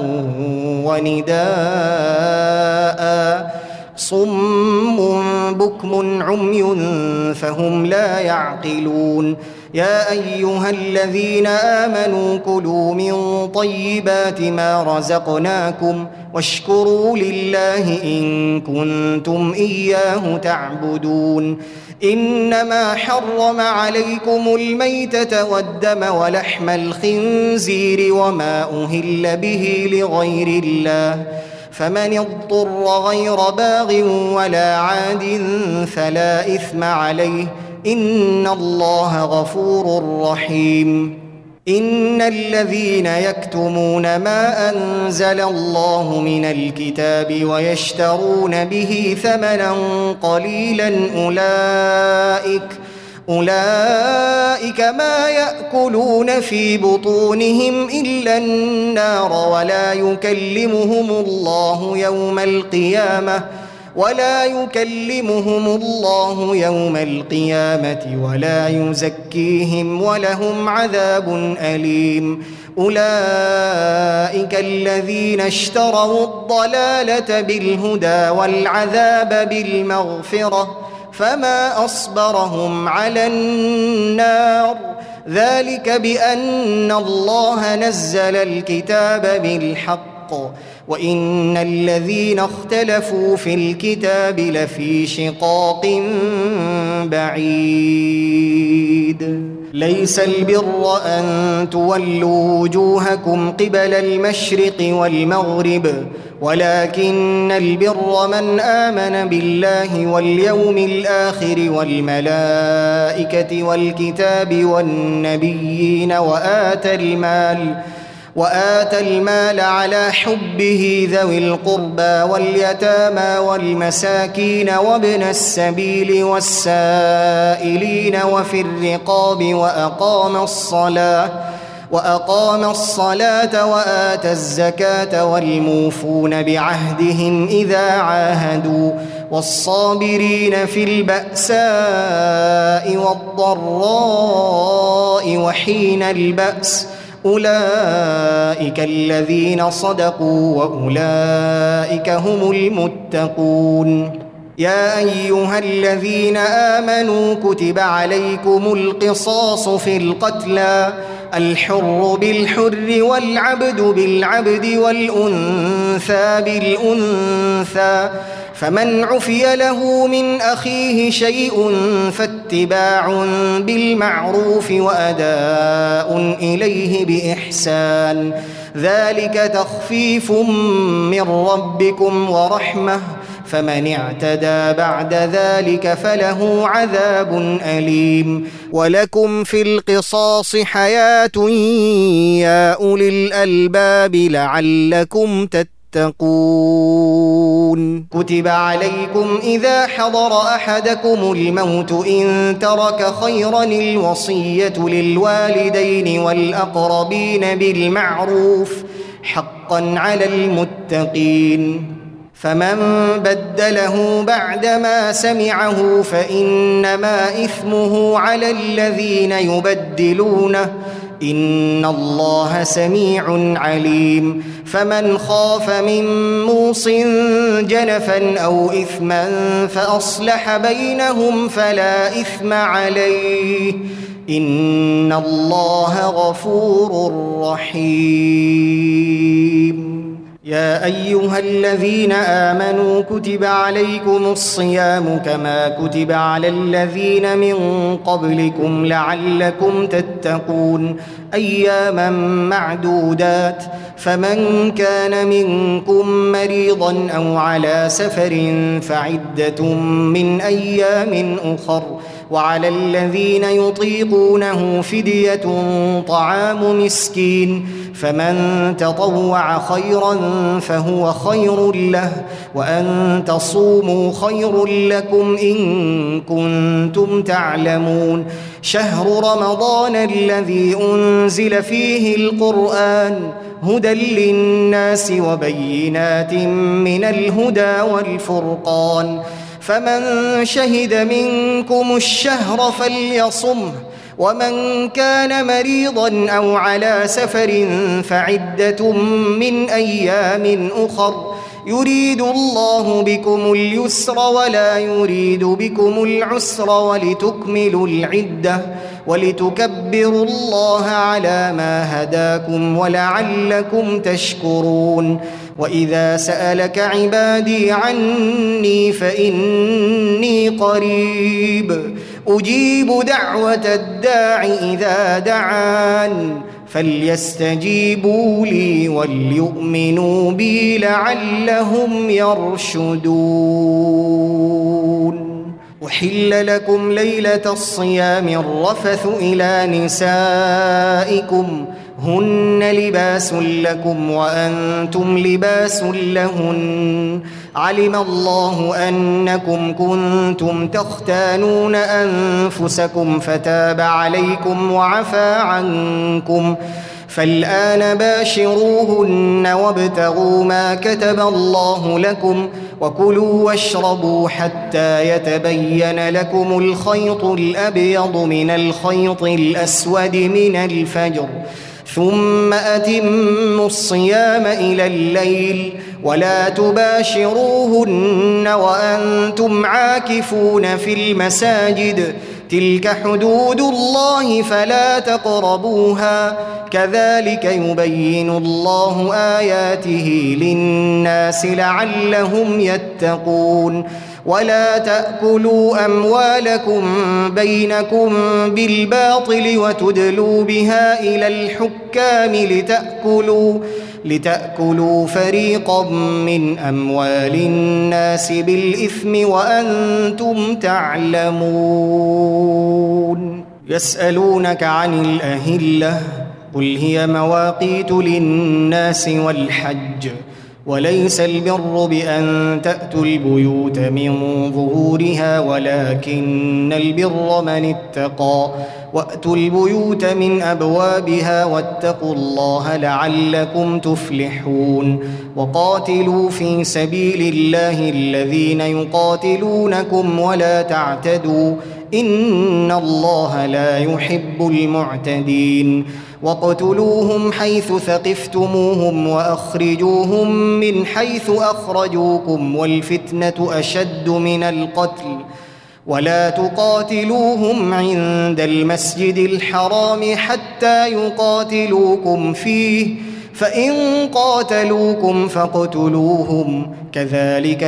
ونداء صم بكم عمي فهم لا يعقلون يا أيها الذين آمنوا كلوا من طيبات ما رزقناكم واشكروا لله إن كنتم إياه تعبدون إنما حرم عليكم الميتة والدم ولحم الخنزير وما أهل به لغير الله فمن اضطر غير باغ ولا عاد فلا إثم عليه إن الله غفور رحيم إن الذين يكتمون ما أنزل الله من الكتاب ويشترون به ثمنا قليلا أولئك ما يأكلون في بطونهم إلا النار ولا يكلمهم الله يوم القيامة ولا يزكيهم ولهم عذاب أليم أولئك الذين اشتروا الضلالة بالهدى والعذاب بالمغفرة فما أصبرهم على النار ذلك بأن الله نزل الكتاب بالحق وإن الذين اختلفوا في الكتاب لفي شقاق بعيد ليس البر أن تولوا وجوهكم قبل المشرق والمغرب ولكن البر من آمن بالله واليوم الآخر والملائكة والكتاب والنبيين وآتى المال على حبه ذوي القربى واليتامى والمساكين وابن السبيل والسائلين وفي الرقاب وأقام الصلاة وآتى الزكاة والموفون بعهدهم إذا عاهدوا والصابرين في البأساء والضراء وحين البأس أولئك الذين صدقوا وأولئك هم المتقون يا أيها الذين آمنوا كتب عليكم القصاص في القتلى الحر بالحر والعبد بالعبد والأنثى بالأنثى فمن عفي له من أخيه شيء فاتباع بالمعروف وأداء إليه بإحسان ذلك تخفيف من ربكم ورحمة فمن اعتدى بعد ذلك فله عذاب أليم ولكم في القصاص حياة يا أولي الألباب لعلكم تتقون كتب عليكم إذا حضر أحدكم الموت إن ترك خيرا الوصية للوالدين والأقربين بالمعروف حقا على المتقين فمن بدله بعدما سمعه فإنما إثمه على الذين يبدلونه إن الله سميع عليم فمن خاف من موص جنفا أو إثما فأصلح بينهم فلا إثم عليه إن الله غفور رحيم يا أيها الذين آمنوا كتب عليكم الصيام كما كتب على الذين من قبلكم لعلكم تتقون أياما معدودات فمن كان منكم مريضا أو على سفر فعدة من أيام أخر وعلى الذين يطيقونه فدية طعام مسكين فمن تطوع خيرا فهو خير له وأن تصوموا خير لكم إن كنتم تعلمون شهر رمضان الذي أنزل فيه القرآن هدى للناس وبينات من الهدى والفرقان فمن شهد منكم الشهر فليصمه ومن كان مريضا أو على سفر فعدة من أيام أخر يريد الله بكم اليسر ولا يريد بكم العسر ولتكملوا العدة ولتكبروا الله على ما هداكم ولعلكم تشكرون وإذا سألك عبادي عني فإني قريب أجيب دعوة الداع إذا دعان فليستجيبوا لي وليؤمنوا بي لعلهم يرشدون أحل لكم ليلة الصيام الرفث إلى نسائكم هن لباس لكم وأنتم لباس لهن علم الله أنكم كنتم تختانون أنفسكم فتاب عليكم وعفى عنكم فالآن باشروهن وابتغوا ما كتب الله لكم وكلوا واشربوا حتى يتبين لكم الخيط الأبيض من الخيط الأسود من الفجر ثم أتموا الصيام إلى الليل ولا تباشروهن وأنتم عاكفون في المساجد تلك حدود الله فلا تقربوها كذلك يبين الله آياته للناس لعلهم يتقون ولا تأكلوا أموالكم بينكم بالباطل وتدلوا بها إلى الحكام لتأكلوا فريقا من أموال الناس بالإثم وأنتم تعلمون يسألونك عن الأهلة قل هي مواقيت للناس والحج وليس البر بأن تأتوا البيوت من ظهورها ولكن البر من اتقى وأتوا البيوت من أبوابها واتقوا الله لعلكم تفلحون وقاتلوا في سبيل الله الذين يقاتلونكم ولا تعتدوا إن الله لا يحب المعتدين واقتلوهم حيث ثقفتموهم وأخرجوهم من حيث أخرجوكم والفتنة أشد من القتل ولا تقاتلوهم عند المسجد الحرام حتى يقاتلوكم فيه فإن قاتلوكم فاقتلوهم كذلك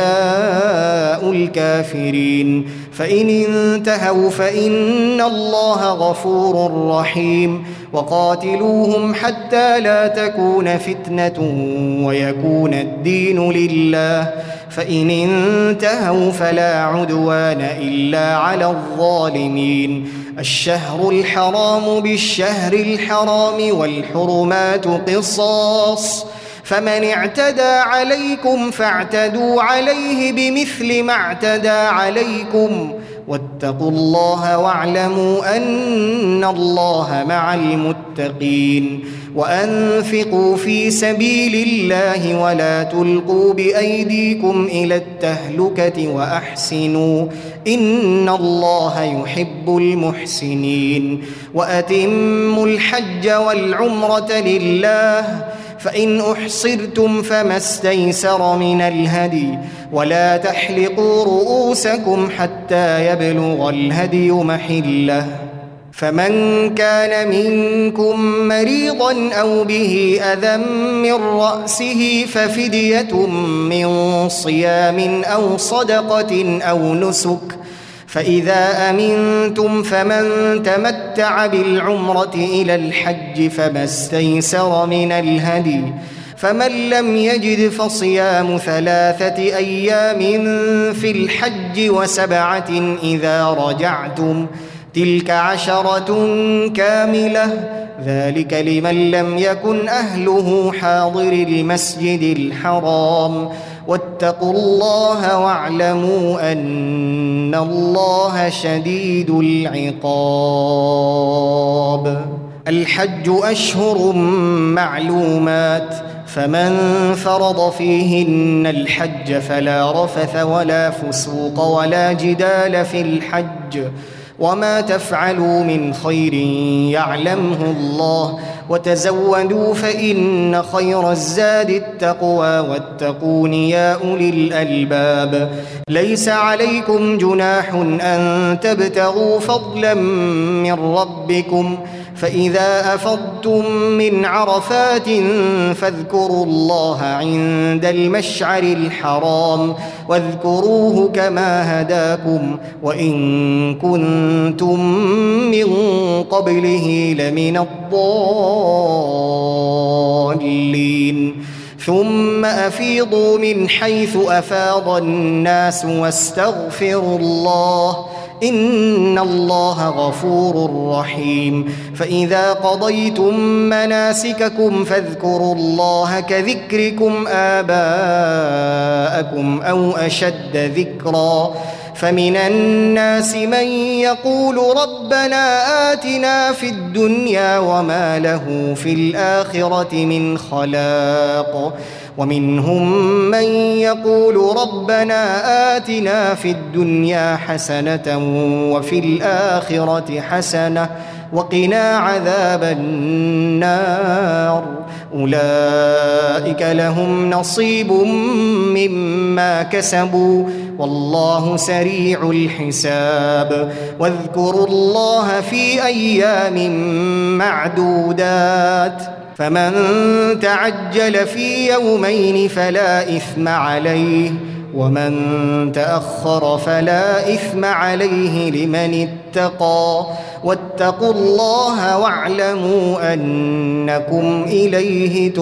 جزاء الكافرين فإن انتهوا فإن الله غفور رحيم وقاتلوهم حتى لا تكون فتنة ويكون الدين لله فإن انتهوا فلا عدوان إلا على الظالمين الشهر الحرام بالشهر الحرام والحرمات قصاص فمن اعتدى عليكم فاعتدوا عليه بمثل ما اعتدى عليكم واتقوا الله واعلموا أن الله مع المتقين وأنفقوا في سبيل الله ولا تلقوا بأيديكم إلى التهلكة وأحسنوا إن الله يحب المحسنين وأتموا الحج والعمرة لله فإن أحصرتم فما استيسر من الهدي ولا تحلقوا رؤوسكم حتى يبلغ الهدي محله فمن كان منكم مريضا أو به أذى من رأسه ففدية من صيام أو صدقة أو نسك فإذا أمنتم فمن تمتع بالعمرة إلى الحج فما استيسر من الهدي فمن لم يجد فصيام 3 أيام في الحج و7 إذا رجعتم تلك 10 كاملة ذلك لمن لم يكن أهله حاضر المسجد الحرام واتقوا الله واعلموا أن الله شديد العقاب الحج أشهر معلومات فمن فرض فيهن الحج فلا رفث ولا فسوق ولا جدال في الحج وما تفعلوا من خير يعلمه الله وتزودوا فإن خير الزاد التقوى واتقون يا أولي الألباب ليس عليكم جناح أن تبتغوا فضلا من ربكم فإذا أفضتم من عرفات فاذكروا الله عند المشعر الحرام واذكروه كما هداكم وإن كنتم من قبله لمن الضالين ثم أفيضوا من حيث أفاض الناس واستغفروا الله إن الله غفور رحيم. فإذا قضيتم مناسككم فاذكروا الله كذكركم آباءكم أو أشد ذكرا. فمن الناس من يقول ربنا آتنا في الدنيا وما له في الآخرة من خلاق ومنهم من يقول ربنا آتنا في الدنيا حسنة وفي الآخرة حسنة وقنا عذاب النار. أولئك لهم نصيب مما كسبوا والله سريع الحساب. واذكروا الله في أيام معدودات فمن تعجل في يومين فلا إثم عليه ومن تأخر فلا إثم عليه لمن اتقى. واتقوا الله واعلموا أنكم إليه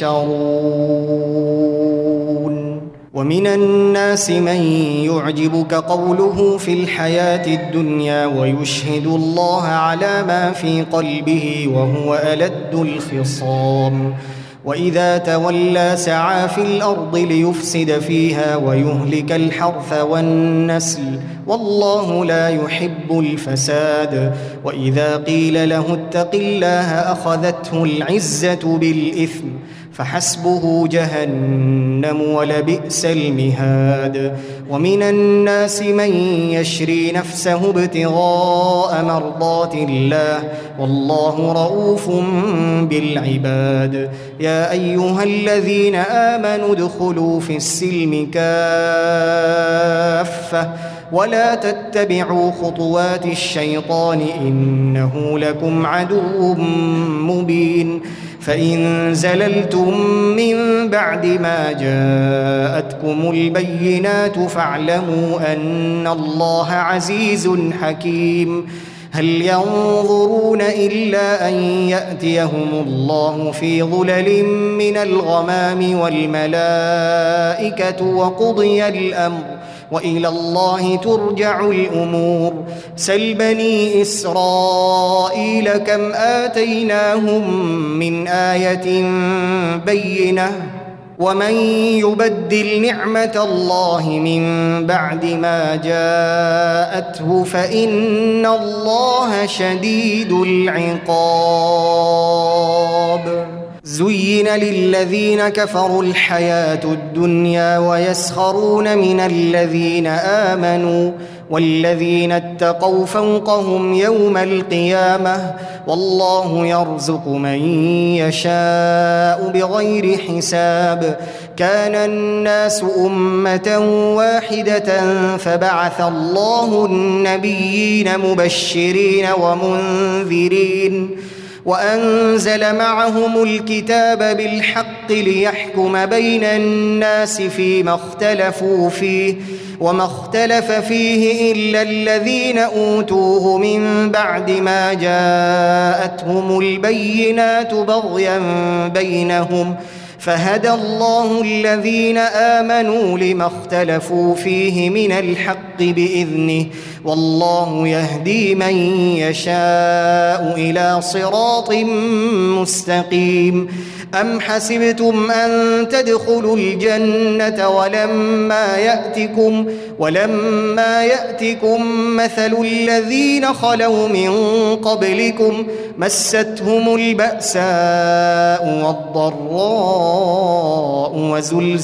تحشرون. ومن الناس من يعجبك قوله في الحياة الدنيا ويشهد الله على ما في قلبه وهو ألد الخصام. وإذا تولى سعى في الأرض ليفسد فيها ويهلك الحرث والنسل والله لا يحب الفساد. وإذا قيل له اتق الله أخذته العزة بالإثم فحسبه جهنم ولبئس المهاد. ومن الناس من يشري نفسه ابتغاء مرضات الله والله رؤوف بالعباد. يا أيها الذين آمنوا ادخلوا في السلم كافة ولا تتبعوا خطوات الشيطان إنه لكم عدو مبين. فإن زللتم من بعد ما جاءتكم البينات فاعلموا أن الله عزيز حكيم. هل ينظرون إلا أن يأتيهم الله في ظلل من الغمام والملائكة وقضي الأمر وإلى الله ترجع الأمور. سل بني إسرائيل كم آتيناهم من آية بينة ومن يبدل نعمة الله من بعد ما جاءته فإن الله شديد العقاب. زين للذين كفروا الحياة الدنيا ويسخرون من الذين آمنوا والذين اتقوا فوقهم يوم القيامة والله يرزق من يشاء بغير حساب. كان الناس أمة واحدة فبعث الله النبيين مبشرين ومنذرين وأنزل معهم الكتاب بالحق ليحكم بين الناس فيما اختلفوا فيه وما اختلف فيه إلا الذين أوتوه من بعد ما جاءتهم البينات بغيا بينهم فهدى الله الذين آمنوا لما اختلفوا فيه من الحق بإذنه والله يهدي من يشاء إلى صراط مستقيم. أم حسبتم أن تدخلوا الجنة ولما يأتكم مثل الذين خلوا من قبلكم مستهم البأساء والضراء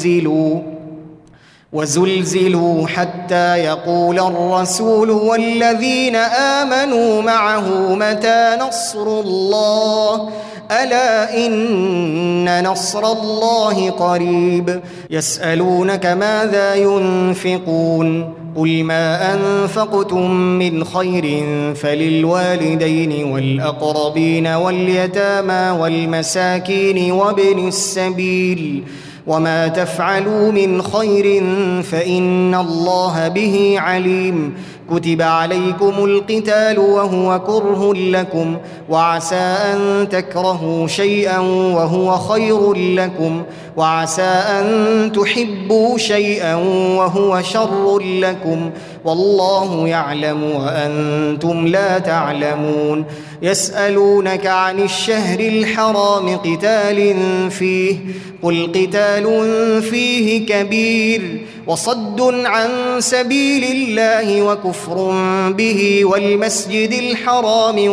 وزلزلوا حتى يقول الرسول والذين آمنوا معه متى نصر الله ألا إن نصر الله قريب. يسألونك ماذا ينفقون قل ما أنفقتم من خير فللوالدين والأقربين واليتامى والمساكين وابن السبيل وما تفعلوا من خير فإن الله به عليم. كتب عليكم القتال وهو كره لكم وعسى أن تكرهوا شيئا وهو خير لكم وعسى أن تحبوا شيئا وهو شر لكم والله يعلم وأنتم لا تعلمون يسألونك عن الشهر الحرام قتال فيه قل قتال فيه كبير وصد عن سبيل الله وكفر به والمسجد الحرام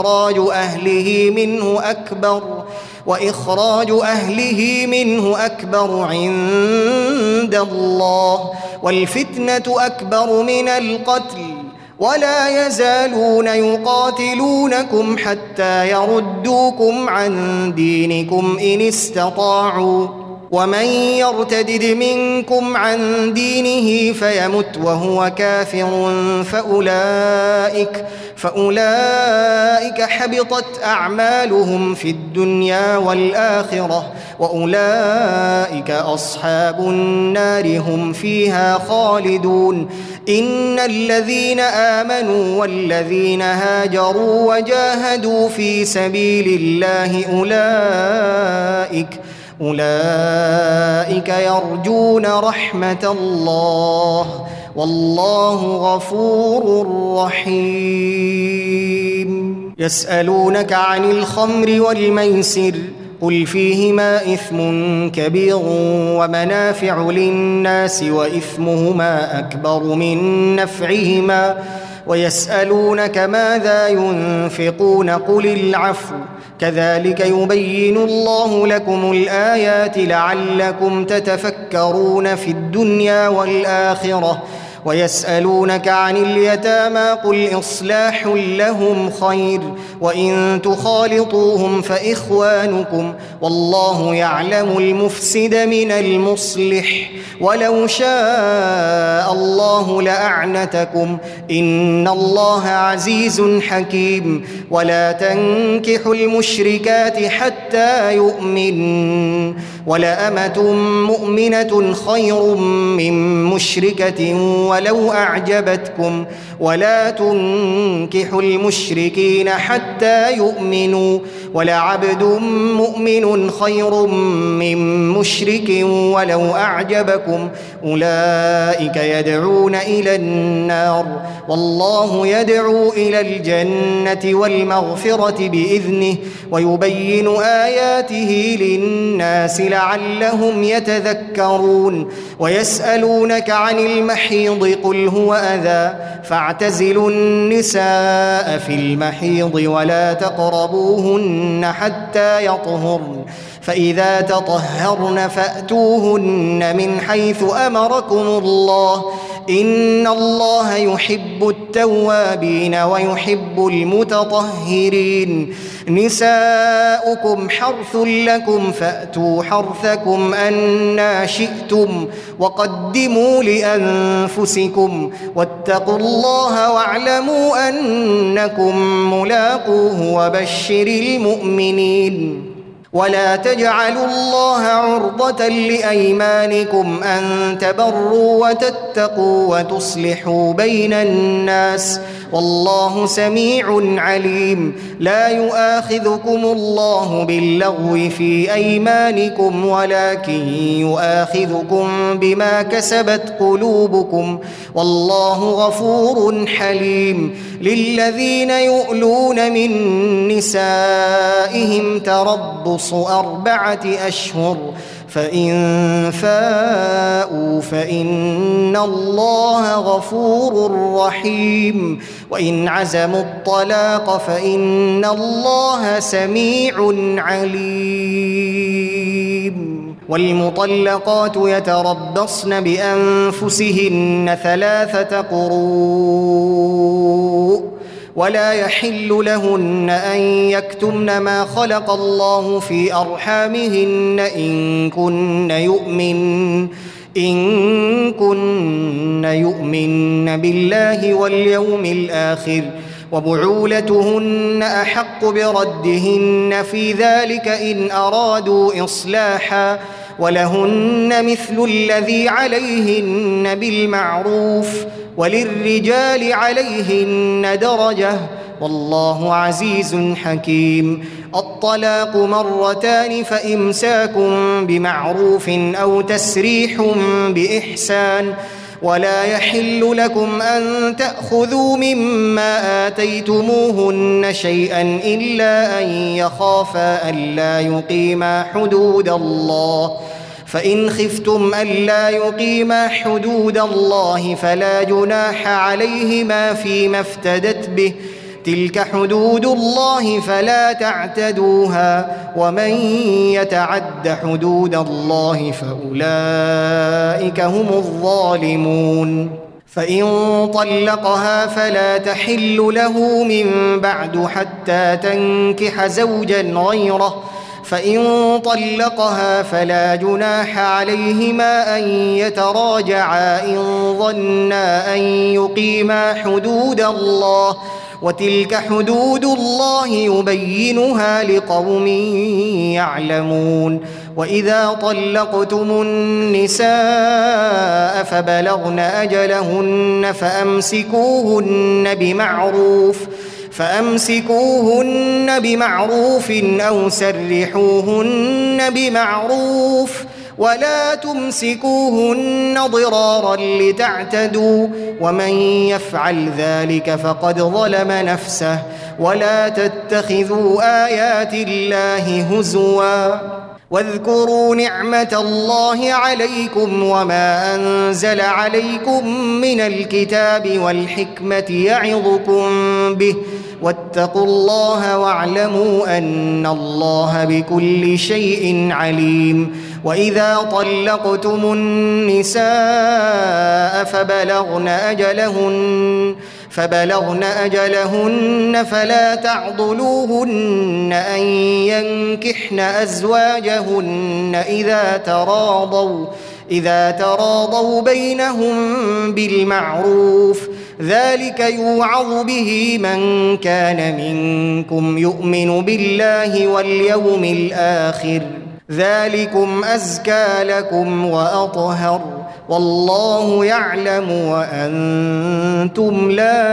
وإخراج أهله منه أكبر عند الله والفتنة أكبر من القتل ولا يزالون يقاتلونكم حتى يردوكم عن دينكم إن استطاعوا ومن يرتدد منكم عن دينه فيمت وهو كافر فأولئك حبطت أعمالهم في الدنيا والآخرة وأولئك أصحاب النار هم فيها خالدون إن الذين آمنوا والذين هاجروا وجاهدوا في سبيل الله أولئك يرجون رحمة الله والله غفور رحيم يسألونك عن الخمر والميسر قل فيهما إثم كبير ومنافع للناس وإثمهما أكبر من نفعهما ويسألونك ماذا ينفقون قل العفو كذلك يبين الله لكم الآيات لعلكم تتفكرون في الدنيا والآخرة ويسألونك عن اليتامى قل إصلاح لهم خير وإن تخالطوهم فإخوانكم والله يعلم المفسد من المصلح ولو شاء الله لأعنتكم إن الله عزيز حكيم ولا تنكحوا المشركات حتى يؤمن ولأمة مؤمنة خير من مشركة ولو أعجبتكم ولا تنكحوا المشركين حتى يؤمنوا ولعبد مؤمن خير من مشرك ولو أعجبكم أولئك يدعون إلى النار والله يدعو إلى الجنة والمغفرة بإذنه ويبين آياته للناس لعلهم يتذكرون ويسألونك عن المحيض قل هو أذى فاعتزلوا النساء في المحيض ولا تقربوهن حتى يطهرن فإذا تطهرن فأتوهن من حيث أمركم الله إن الله يحب التوابين ويحب المتطهرين نساؤكم حرث لكم فأتوا حرثكم أنى شئتم وقدموا لأنفسكم واتقوا الله واعلموا أنكم ملاقوه وبشر المؤمنين ولا تجعلوا الله عرضة لأيمانكم أن تبروا وتتقوا وتصلحوا بين الناس والله سميع عليم لا يؤاخذكم الله باللغو في أيمانكم ولكن يؤاخذكم بما كسبت قلوبكم والله غفور حليم للذين يؤلون من نسائهم تربص 4 أشهر فإن فاءوا فإن الله غفور رحيم وإن عزموا الطلاق فإن الله سميع عليم والمطلقات يتربصن بأنفسهن 3 قروء ولا يحل لهن أن يكتمن ما خلق الله في أرحامهن إن كن يؤمن بالله واليوم الآخر وبعولتهن أحق بردهن في ذلك إن أرادوا إصلاحا ولهن مثل الذي عليهن بالمعروف وللرجال عليهن درجة والله عزيز حكيم. الطلاق مرتان فإمساك بمعروف أو تسريح بإحسان ولا يحل لكم أن تأخذوا مما آتيتموهن شيئا إلا أن يخافا ألا يقيما حدود الله فإن خفتم ألا يقيما حدود الله فلا جناح عليهما فيما افتدت به تلك حدود الله فلا تعتدوها ومن يتعد حدود الله فأولئك هم الظالمون. فإن طلقها فلا تحل له من بعد حتى تنكح زوجا غيره فإن طلقها فلا جناح عليهما أن يتراجعا إن ظنا أن يقيما حدود الله وتلك حدود الله يبينها لقوم يعلمون. وإذا طلقتم النساء فبلغن أجلهن فأمسكوهن بمعروف أو سرحوهن بمعروف ولا تمسكوهن ضرارا لتعتدوا ومن يفعل ذلك فقد ظلم نفسه ولا تتخذوا آيات الله هزوا واذكروا نعمة الله عليكم وما أنزل عليكم من الكتاب والحكمة يعظكم به واتقوا الله واعلموا أن الله بكل شيء عليم. وإذا طلقتم النساء فبلغن أجلهن فلا تعضلوهن أن ينكحن أزواجهن إذا تراضوا بينهم بالمعروف ذلك يوعظ به من كان منكم يؤمن بالله واليوم الآخر ذلكم أزكى لكم وأطهر والله يعلم وأنتم لا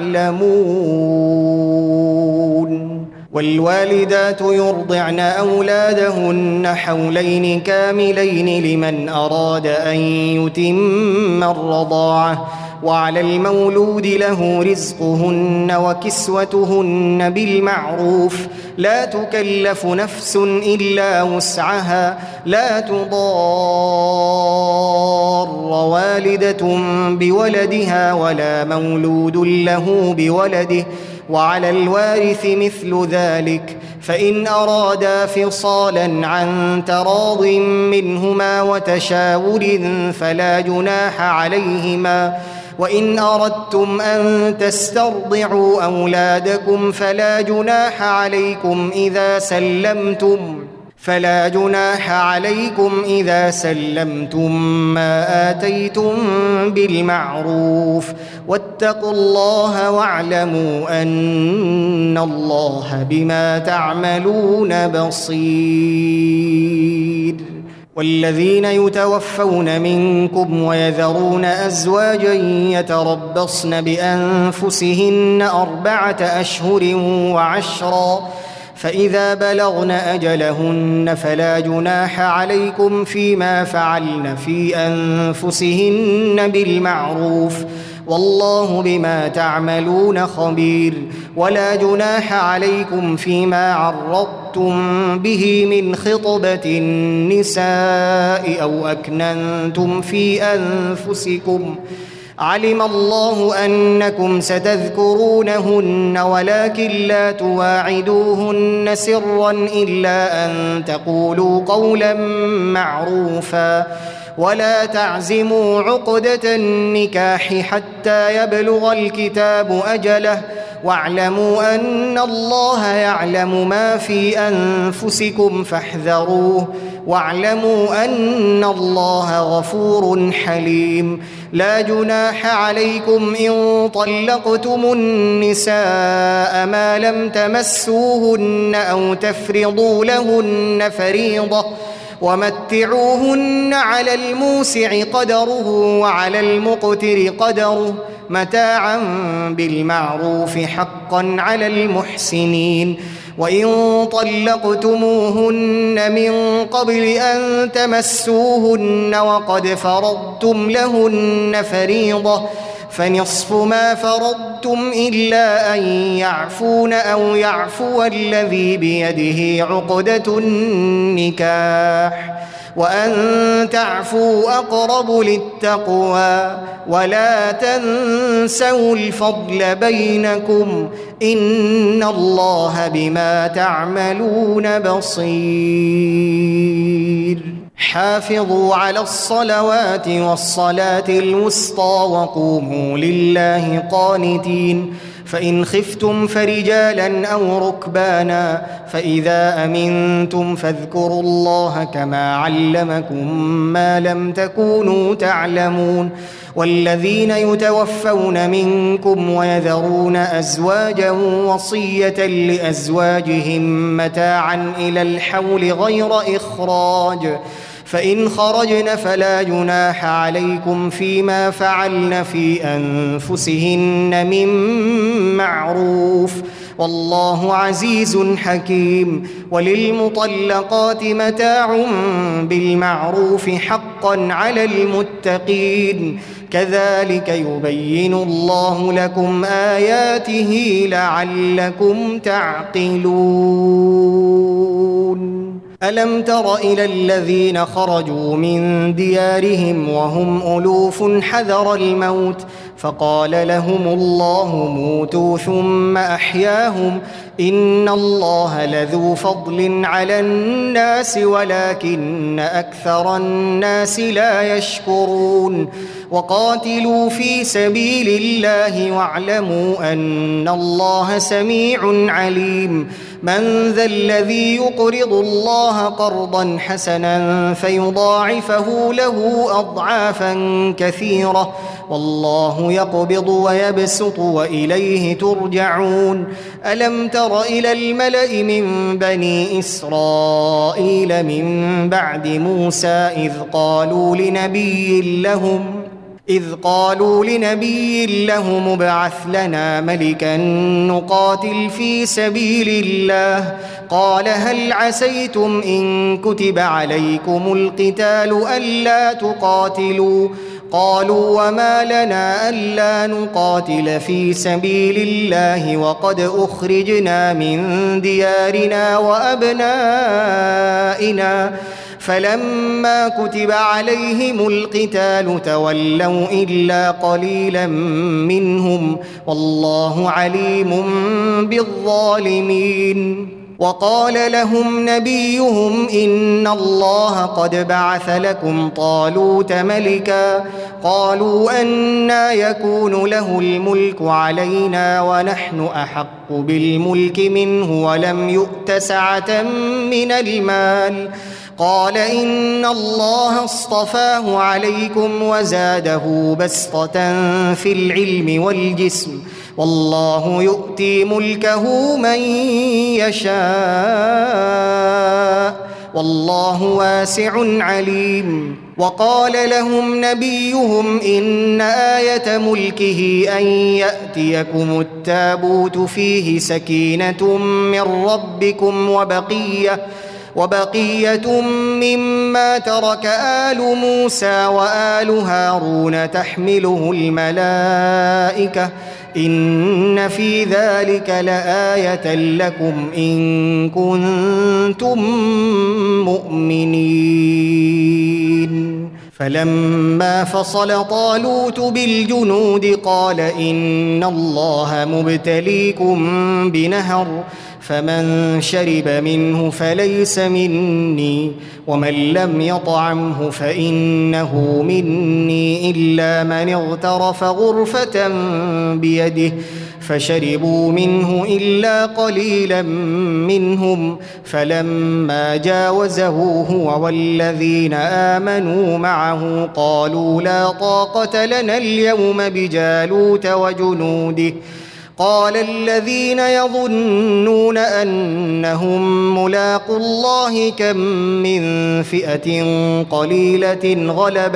تعلمون. والوالدات يرضعن أولادهن حولين كاملين لمن أراد أن يتم الرضاعة وعلى المولود له رزقهن وكسوتهن بالمعروف لا تكلف نفس إلا وسعها لا تضار والدة بولدها ولا مولود له بولده وعلى الوارث مثل ذلك فإن أرادا فصالا عن تراض منهما وتشاور فلا جناح عليهما وإن أردتم أن تسترضعوا أولادكم فلا جناح عليكم إذا سلمتم ما آتيتم بالمعروف واتقوا الله واعلموا أن الله بما تعملون بصير. والذين يتوفون منكم ويذرون أزواجا يتربصن بأنفسهن 4 أشهر و10 فإذا بلغن أجلهن فلا جناح عليكم فيما فعلن في أنفسهن بالمعروف والله بما تعملون خبير. ولا جناح عليكم فيما عرضتم به من خطبة النساء أو أكننتم في أنفسكم علم الله أنكم ستذكرونهن ولكن لا تواعدوهن سرا إلا أن تقولوا قولا معروفا ولا تعزموا عقدة النكاح حتى يبلغ الكتاب أجله واعلموا أن الله يعلم ما في أنفسكم فاحذروه واعلموا أن الله غفور حليم. لا جناح عليكم إن طلقتم النساء ما لم تمسوهن أو تفرضوا لهن فريضة ومتعوهن على الموسع قدره وعلى المقتر قدره متاعا بالمعروف حقا على المحسنين. وإن طلقتموهن من قبل أن تمسوهن وقد فرضتم لهن فريضة فنصف ما فرضتم إلا أن يعفون أو يعفو الذي بيده عقدة النكاح وأن تعفوا أقرب للتقوى ولا تنسوا الفضل بينكم إن الله بما تعملون بصير. حافظوا على الصلوات والصلاة الوسطى وقوموا لله قانتين. فإن خفتم فرجالا أو ركبانا فإذا أمنتم فاذكروا الله كما علمكم ما لم تكونوا تعلمون. والذين يتوفون منكم ويذرون أزواجا وصية لأزواجهم متاعا إلى الحول غير إخراج فإن خرجن فلا جناح عليكم فيما فعلن في أنفسهن من معروف والله عزيز حكيم. وللمطلقات متاع بالمعروف حقا على المتقين كذلك يبين الله لكم آياته لعلكم تعقلون. ألم تر إلى الذين خرجوا من ديارهم وهم ألوف حذر الموت فقال لهم الله موتوا ثم أحياهم إن الله لذو فضل على الناس ولكن أكثر الناس لا يشكرون. وقاتلوا في سبيل الله واعلموا أن الله سميع عليم. من ذا الذي يقرض الله قرضا حسنا فيضاعفه له أضعافا كثيرة والله يقبض ويبسط وإليه ترجعون. ألم تر إلى الملأ من بني إسرائيل من بعد موسى إذ قالوا لنبي لهم ابعث لنا ملكا نقاتل في سبيل الله قال هل عسيتم إن كتب عليكم القتال ألا تقاتلوا قالوا وما لنا ألا نقاتل في سبيل الله وقد أخرجنا من ديارنا وأبنائنا فلما كتب عليهم القتال تولوا إلا قليلا منهم والله عليم بالظالمين. وقال لهم نبيهم إن الله قد بعث لكم طالوت ملكا قالوا أنى يكون له الملك علينا ونحن أحق بالملك منه ولم يؤت سعة من المال قال إن الله اصطفاه عليكم وزاده بسطة في العلم والجسم والله يؤتي ملكه من يشاء والله واسع عليم. وقال لهم نبيهم إن آية ملكه أن يأتيكم التابوت فيه سكينة من ربكم وبقية مما ترك آل موسى وآل هارون تحمله الملائكة إن في ذلك لآية لكم إن كنتم مؤمنين. فلما فصل طالوت بالجنود قال إن الله مبتليكم بنهر فمن شرب منه فليس مني ومن لم يطعمه فإنه مني إلا من اغترف غرفة بيده فشربوا منه إلا قليلا منهم فلما جاوزه هو والذين آمنوا معه قالوا لا طاقة لنا اليوم بجالوت وجنوده قال الذين يظنون أنهم ملاقو الله كم من فئة قليلة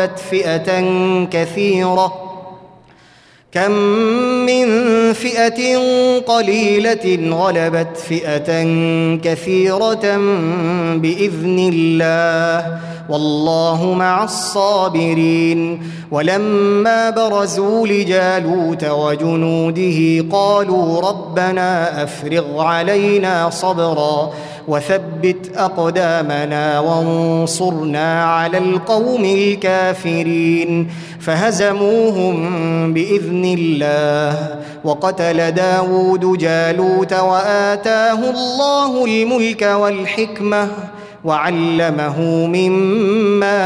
غلبت فئة كثيرة بإذن الله والله مع الصابرين. ولما برزوا لجالوت وجنوده قالوا ربنا أفرغ علينا صبرا وثبت أقدامنا وانصرنا على القوم الكافرين. فهزموهم بإذن الله وقتل داود جالوت وآتاه الله الملك والحكمة وعلمه مما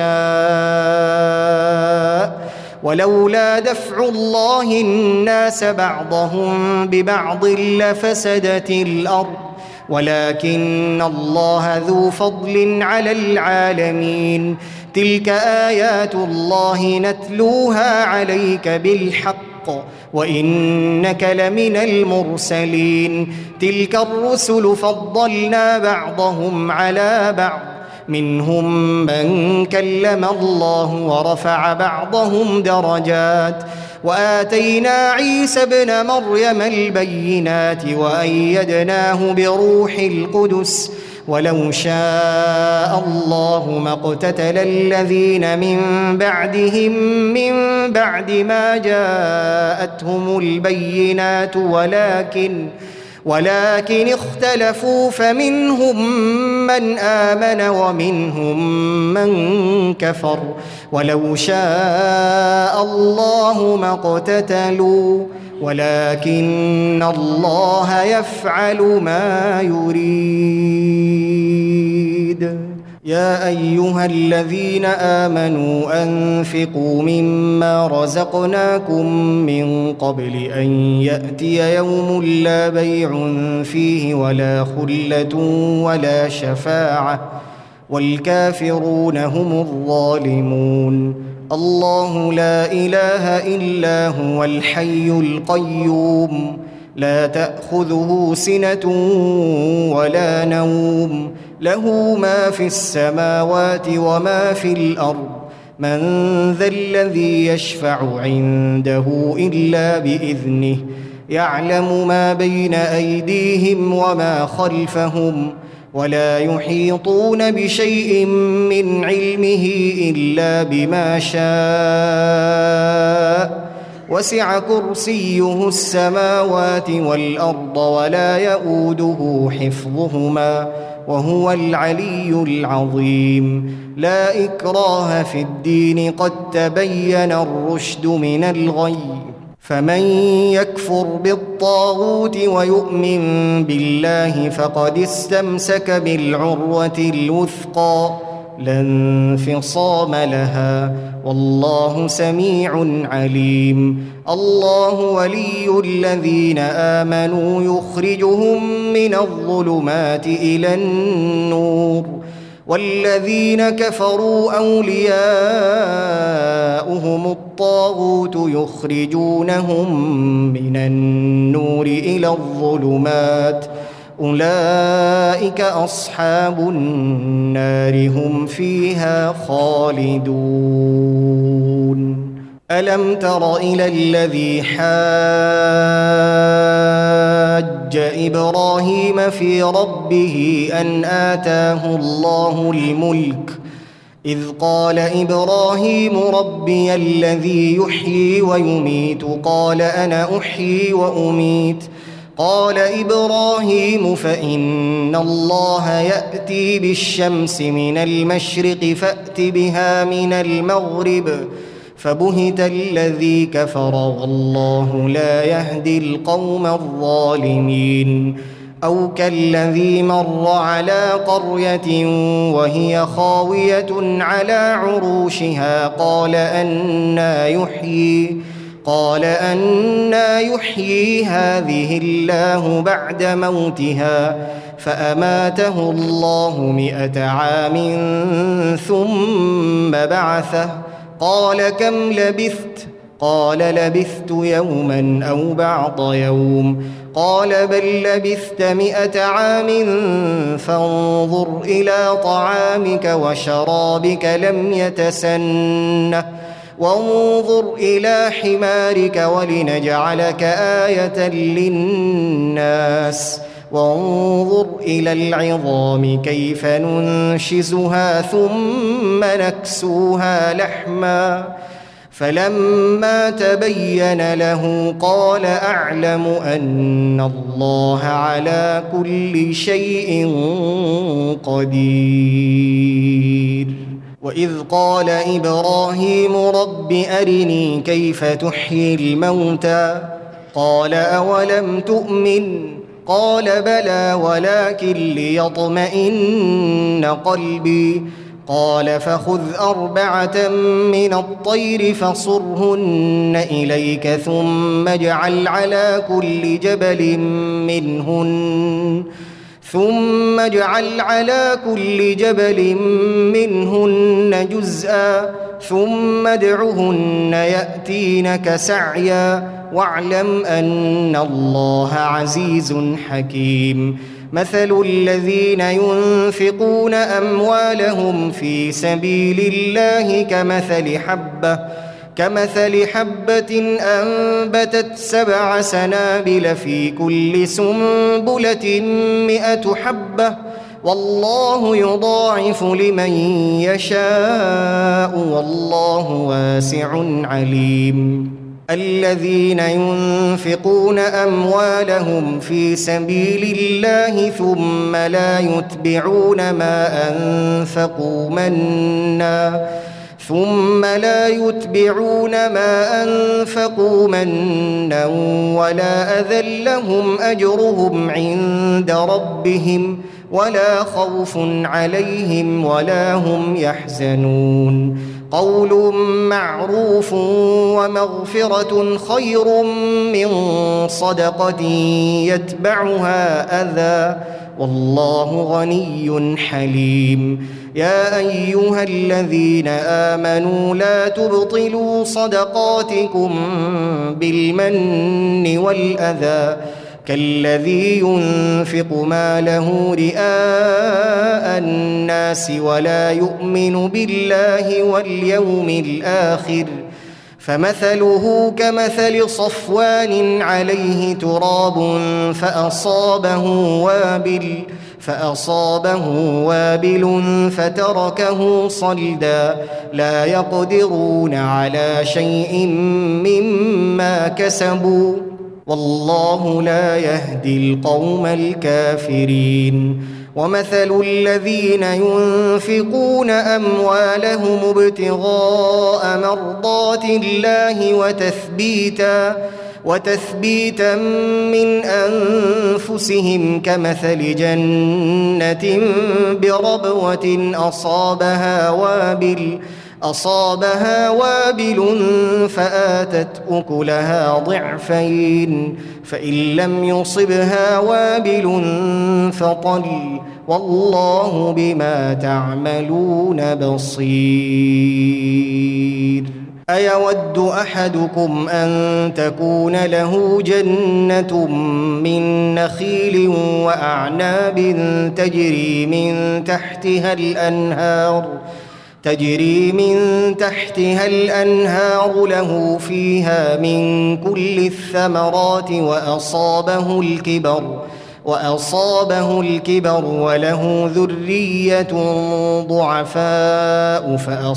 يشاء. ولولا دفع الله الناس بعضهم ببعض لفسدت الأرض ولكن الله ذو فضل على العالمين. تلك آيات الله نتلوها عليك بالحق وإنك لمن المرسلين. تلك الرسل فضلنا بعضهم على بعض منهم من كلم الله ورفع بعضهم درجات وآتينا عيسى ابن مريم البينات وأيدناه بروح القدس ولو شاء الله ما اقتتل الذين من بعدهم من بعد ما جاءتهم البينات ولكن اختلفوا فمنهم من آمن ومنهم من كفر ولو شاء الله ما اقتتلوا ولكن الله يفعل ما يريد. يا أيها الذين آمنوا أنفقوا مما رزقناكم من قبل أن يأتي يوم لا بيع فيه ولا خلة ولا شفاعة والكافرون هم الظالمون. الله لا إله إلا هو الحي القيوم لا تأخذه سنة ولا نوم له ما في السماوات وما في الأرض من ذا الذي يشفع عنده إلا بإذنه يعلم ما بين أيديهم وما خلفهم ولا يحيطون بشيء من علمه إلا بما شاء وسع كرسيه السماوات والأرض ولا يؤوده حفظهما وهو العلي العظيم. لا إكراه في الدين قد تبين الرشد من الغي فمن يكفر بالطاغوت ويؤمن بالله فقد استمسك بالعروة الوثقى لا انفصام لها والله سميع عليم. الله ولي الذين آمنوا يخرجهم من الظلمات إلى النور والذين كفروا أولياؤهم الطاغوت يخرجونهم من النور إلى الظلمات أولئك أصحاب النار هم فيها خالدون. ألم تر إلى الذي حاج إبراهيم في ربه أن آتاه الله الملك إذ قال إبراهيم ربي الذي يحيي ويميت قال أنا أحيي وأميت قال إبراهيم فإن الله يأتي بالشمس من المشرق فأت بها من المغرب فبهت الذي كفر والله لا يهدي القوم الظالمين. أو كالذي مر على قرية وهي خاوية على عروشها قال أنى يحيي هذه الله بعد موتها فأماته الله 100 عام ثم بعثه قال كم لبثت قال لبثت يوما أو بعض يوم قال بل لبثت 100 عام فانظر إلى طعامك وشرابك لم يتسنه وانظر إلى حمارك ولنجعلك آية للناس وانظر إلى العظام كيف ننشزها ثم نكسوها لحما فلما تبين له قال أعلم أن الله على كل شيء قدير. وإذ قال إبراهيم رب أرني كيف تحيي الموتى قال أولم تؤمن قال بلى ولكن ليطمئن قلبي قال فخذ 4 من الطير فصرهن إليك ثم اجعل على كل جبل منهن جزءا ثم ادعهن يأتينك سعيا واعلم أن الله عزيز حكيم. مثل الذين ينفقون أموالهم في سبيل الله كمثل حبة أنبتت 7 سنابل في كل سنبلة 100 حبة والله يضاعف لمن يشاء والله واسع عليم. الذين ينفقون أموالهم في سبيل الله ثم لا يتبعون ما أنفقوا منا ولا أذى لهم أجرهم عند ربهم ولا خوف عليهم ولا هم يحزنون. قول معروف ومغفرة خير من صدقة يتبعها أذى والله غني حليم. يا أيها الذين آمنوا لا تبطلوا صدقاتكم بالمن والأذى كالذي ينفق ماله رئاء الناس ولا يؤمن بالله واليوم الآخر فمثله كمثل صفوان عليه تراب فأصابه وابل فتركه صلدا لا يقدرون على شيء مما كسبوا والله لا يهدي القوم الكافرين. ومثل الذين ينفقون أموالهم ابتغاء مرضات الله وتثبيتا من أنفسهم كمثل جنة بربوة أصابها وابل فآتت أكلها ضعفين فإن لم يصبها وابل فطل والله بما تعملون بصير. أيود أحدكم أن تكون له جنة من نخيل وأعناب تجري من تحتها الأنهار له فيها من كل الثمرات وأصابه الكبر وله ذرية ضعفاء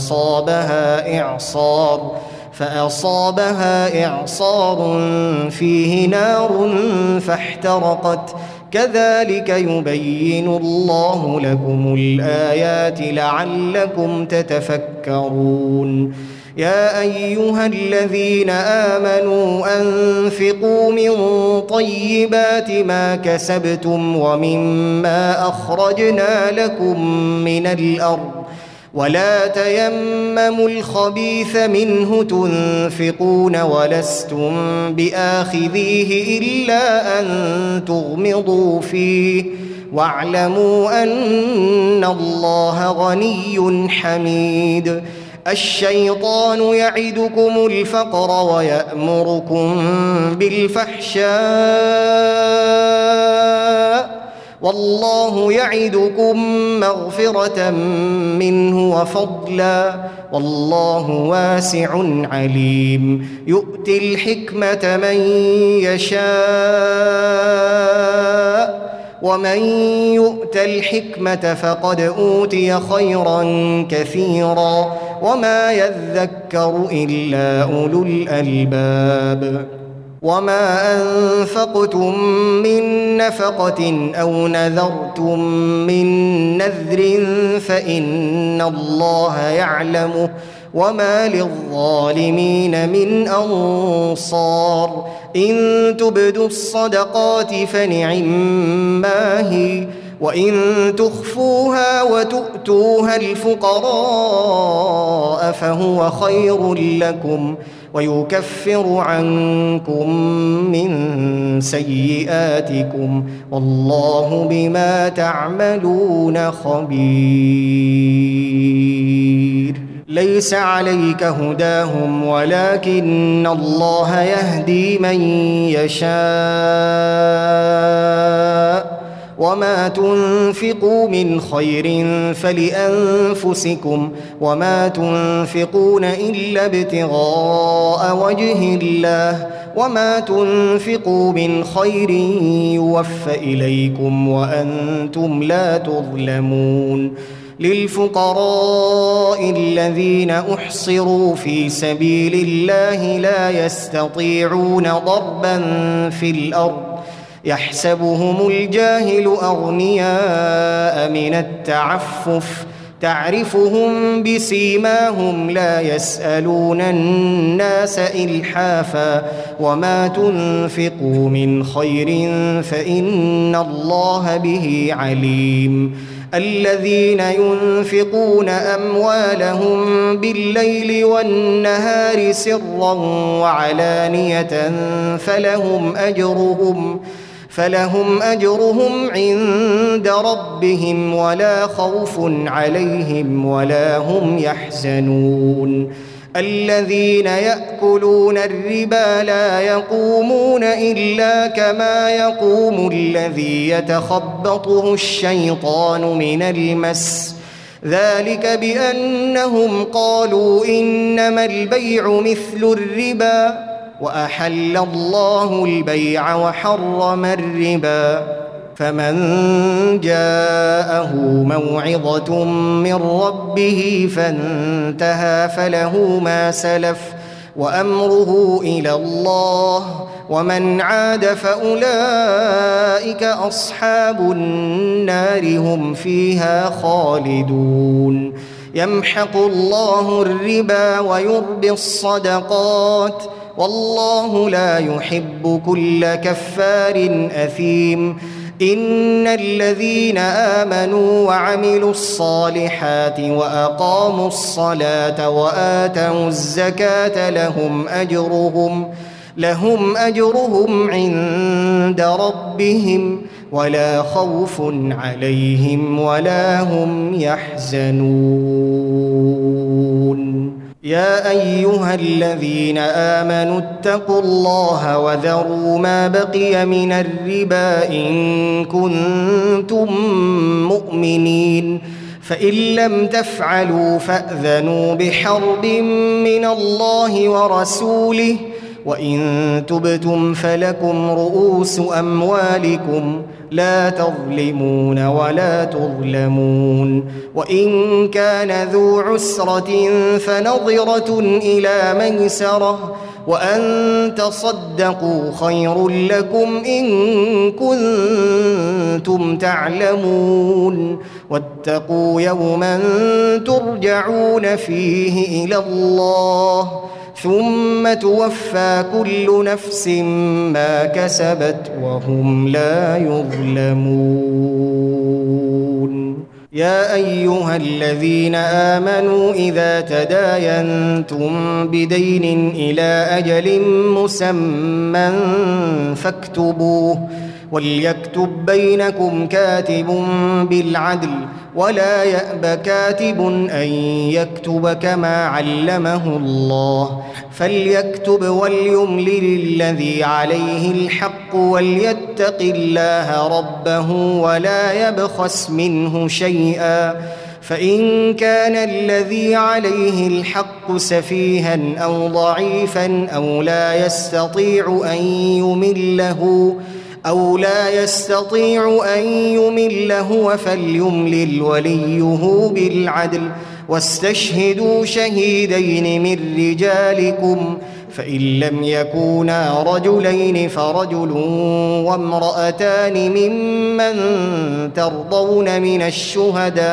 فأصابها إعصار فيه نار فاحترقت كذلك يبين الله لكم الآيات لعلكم تتفكرون. يا أيها الذين آمنوا أنفقوا من طيبات ما كسبتم ومما أخرجنا لكم من الأرض ولا تيمموا الخبيث منه تنفقون ولستم بآخذيه إلا أن تغمضوا فيه واعلموا أن الله غني حميد. الشيطان يعدكم الفقر ويأمركم بالفحشاء والله يعدكم مغفرة منه وفضلا والله واسع عليم يؤتي الحكمة من يشاء ومن يؤت الحكمة فقد أوتي خيرا كثيرا وما يذكر إلا أولو الألباب وما أنفقتم من نفقة أو نذرتم من نذر فإن الله يعلمه وما للظالمين من أنصار إن تبدوا الصدقات فنعما هي وإن تخفوها وتؤتوها الفقراء فهو خير لكم ويكفر عنكم من سيئاتكم والله بما تعملون خبير ليس عليك هداهم ولكن الله يهدي من يشاء وما تنفقوا من خير فلأنفسكم وما تنفقون إلا ابتغاء وجه الله وما تنفقوا من خير يوفى إليكم وأنتم لا تظلمون للفقراء الذين أحصروا في سبيل الله لا يستطيعون ضربا في الأرض يحسبهم الجاهل أغنياء من التعفف تعرفهم بسيماهم لا يسألون الناس إلحافا وما تنفقوا من خير فإن الله به عليم الذين ينفقون أموالهم بالليل والنهار سرا وعلانية فلهم أجرهم عند ربهم ولا خوف عليهم ولا هم يحزنون الذين يأكلون الربا لا يقومون إلا كما يقوم الذي يتخبطه الشيطان من المس ذلك بأنهم قالوا إنما البيع مثل الربا وأحل الله البيع وحرم الربا فمن جاءه موعظة من ربه فانتهى فله ما سلف وأمره إلى الله ومن عاد فأولئك أصحاب النار هم فيها خالدون يمحق الله الربا ويربي الصدقات والله لا يحب كل كفار أثيم إن الذين آمنوا وعملوا الصالحات وأقاموا الصلاة وآتوا الزكاة لهم أجرهم عند ربهم ولا خوف عليهم ولا هم يحزنون يا أيها الذين آمنوا اتقوا الله وذروا ما بقي من الربا إن كنتم مؤمنين فإن لم تفعلوا فأذنوا بحرب من الله ورسوله وإن تبتم فلكم رؤوس أموالكم لا تظلمون ولا تظلمون وإن كان ذو عسرة فنظرة إلى ميسرة وأن تصدقوا خير لكم إن كنتم تعلمون واتقوا يوما ترجعون فيه إلى الله ثم توفى كل نفس ما كسبت وهم لا يظلمون يا أيها الذين آمنوا إذا تداينتم بدين إلى أجل مسمى فاكتبوه وليكتب بينكم كاتب بالعدل ولا يأب كاتب أن يكتب كما علمه الله فليكتب وليملل الذي عليه الحق وليتق الله ربه ولا يبخس منه شيئا فإن كان الذي عليه الحق سفيها أو ضعيفا أو لا يستطيع أن يمله فليملل وليه بالعدل واستشهدوا شهيدين من رجالكم فإن لم يكونا رجلين فرجل وامرأتان ممن ترضون من الشهداء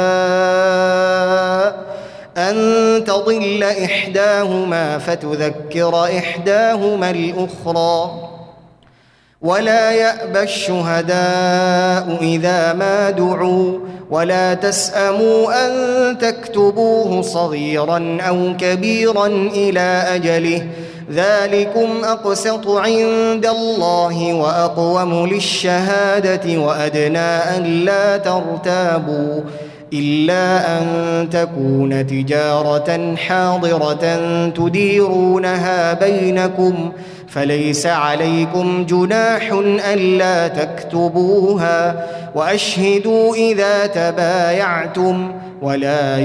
أن تضل إحداهما فتذكر إحداهما الأخرى ولا يأبى الشهداء إذا ما دعوا ولا تسأموا أن تكتبوه صغيرا أو كبيرا إلى أجله ذلكم أقسط عند الله وأقوم للشهادة وأدنى أن لا ترتابوا إلا أن تكون تجارة حاضرة تديرونها بينكم فليس عليكم جناح ألا تكتبوها وأشهدوا إذا تبايعتم ولا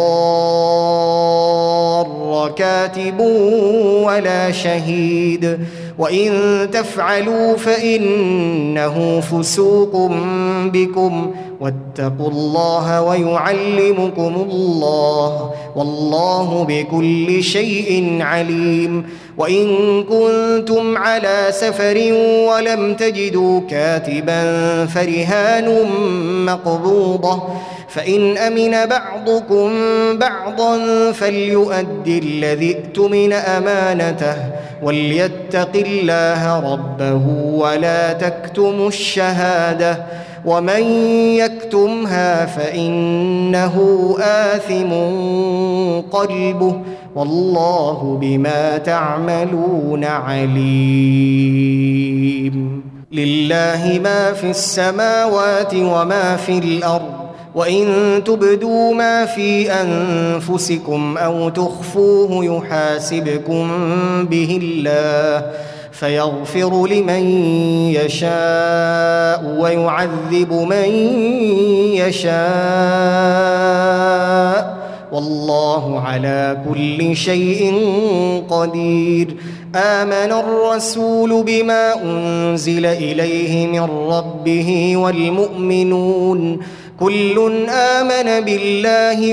يضار كاتب ولا شهيد وإن تفعلوا فإنه فسوق بكم واتقوا الله ويعلمكم الله والله بكل شيء عليم وإن كنتم على سفر ولم تجدوا كاتبا فرهان مقبوضة فإن أمن بعضكم بعضا فليؤدي الذي اؤتمن أمانته وليتق الله ربه ولا تكتموا الشهادة ومن يكتمها فإنه آثم قلبه والله بما تعملون عليم لله ما في السماوات وما في الأرض وإن تبدوا ما في أنفسكم أو تخفوه يحاسبكم به الله فيغفر لمن يشاء ويعذب من يشاء والله على كل شيء قدير آمن الرسول بما أنزل إليه من ربه والمؤمنون كل آمن بالله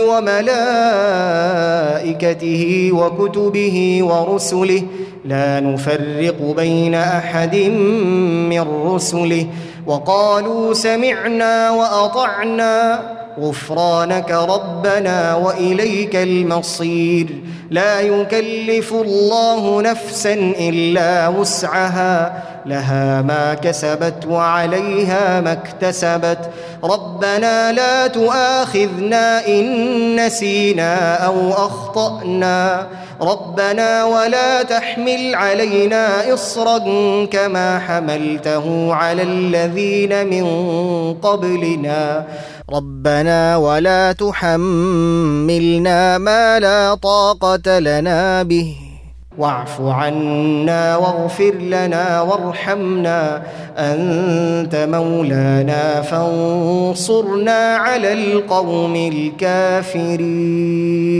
وملائكته وكتبه ورسله لا نفرق بين أحد من رسله وقالوا سمعنا وأطعنا غفرانك ربنا وإليك المصير لا يكلف الله نفسا إلا وسعها لها ما كسبت وعليها ما اكتسبت ربنا لا تؤاخذنا إن نسينا أو أخطأنا ربنا ولا تحمل علينا إصرا كما حملته على الذين من قبلنا ربنا ولا تحملنا ما لا طاقة لنا به واعف عنا واغفر لنا وارحمنا أنت مولانا فانصرنا على القوم الكافرين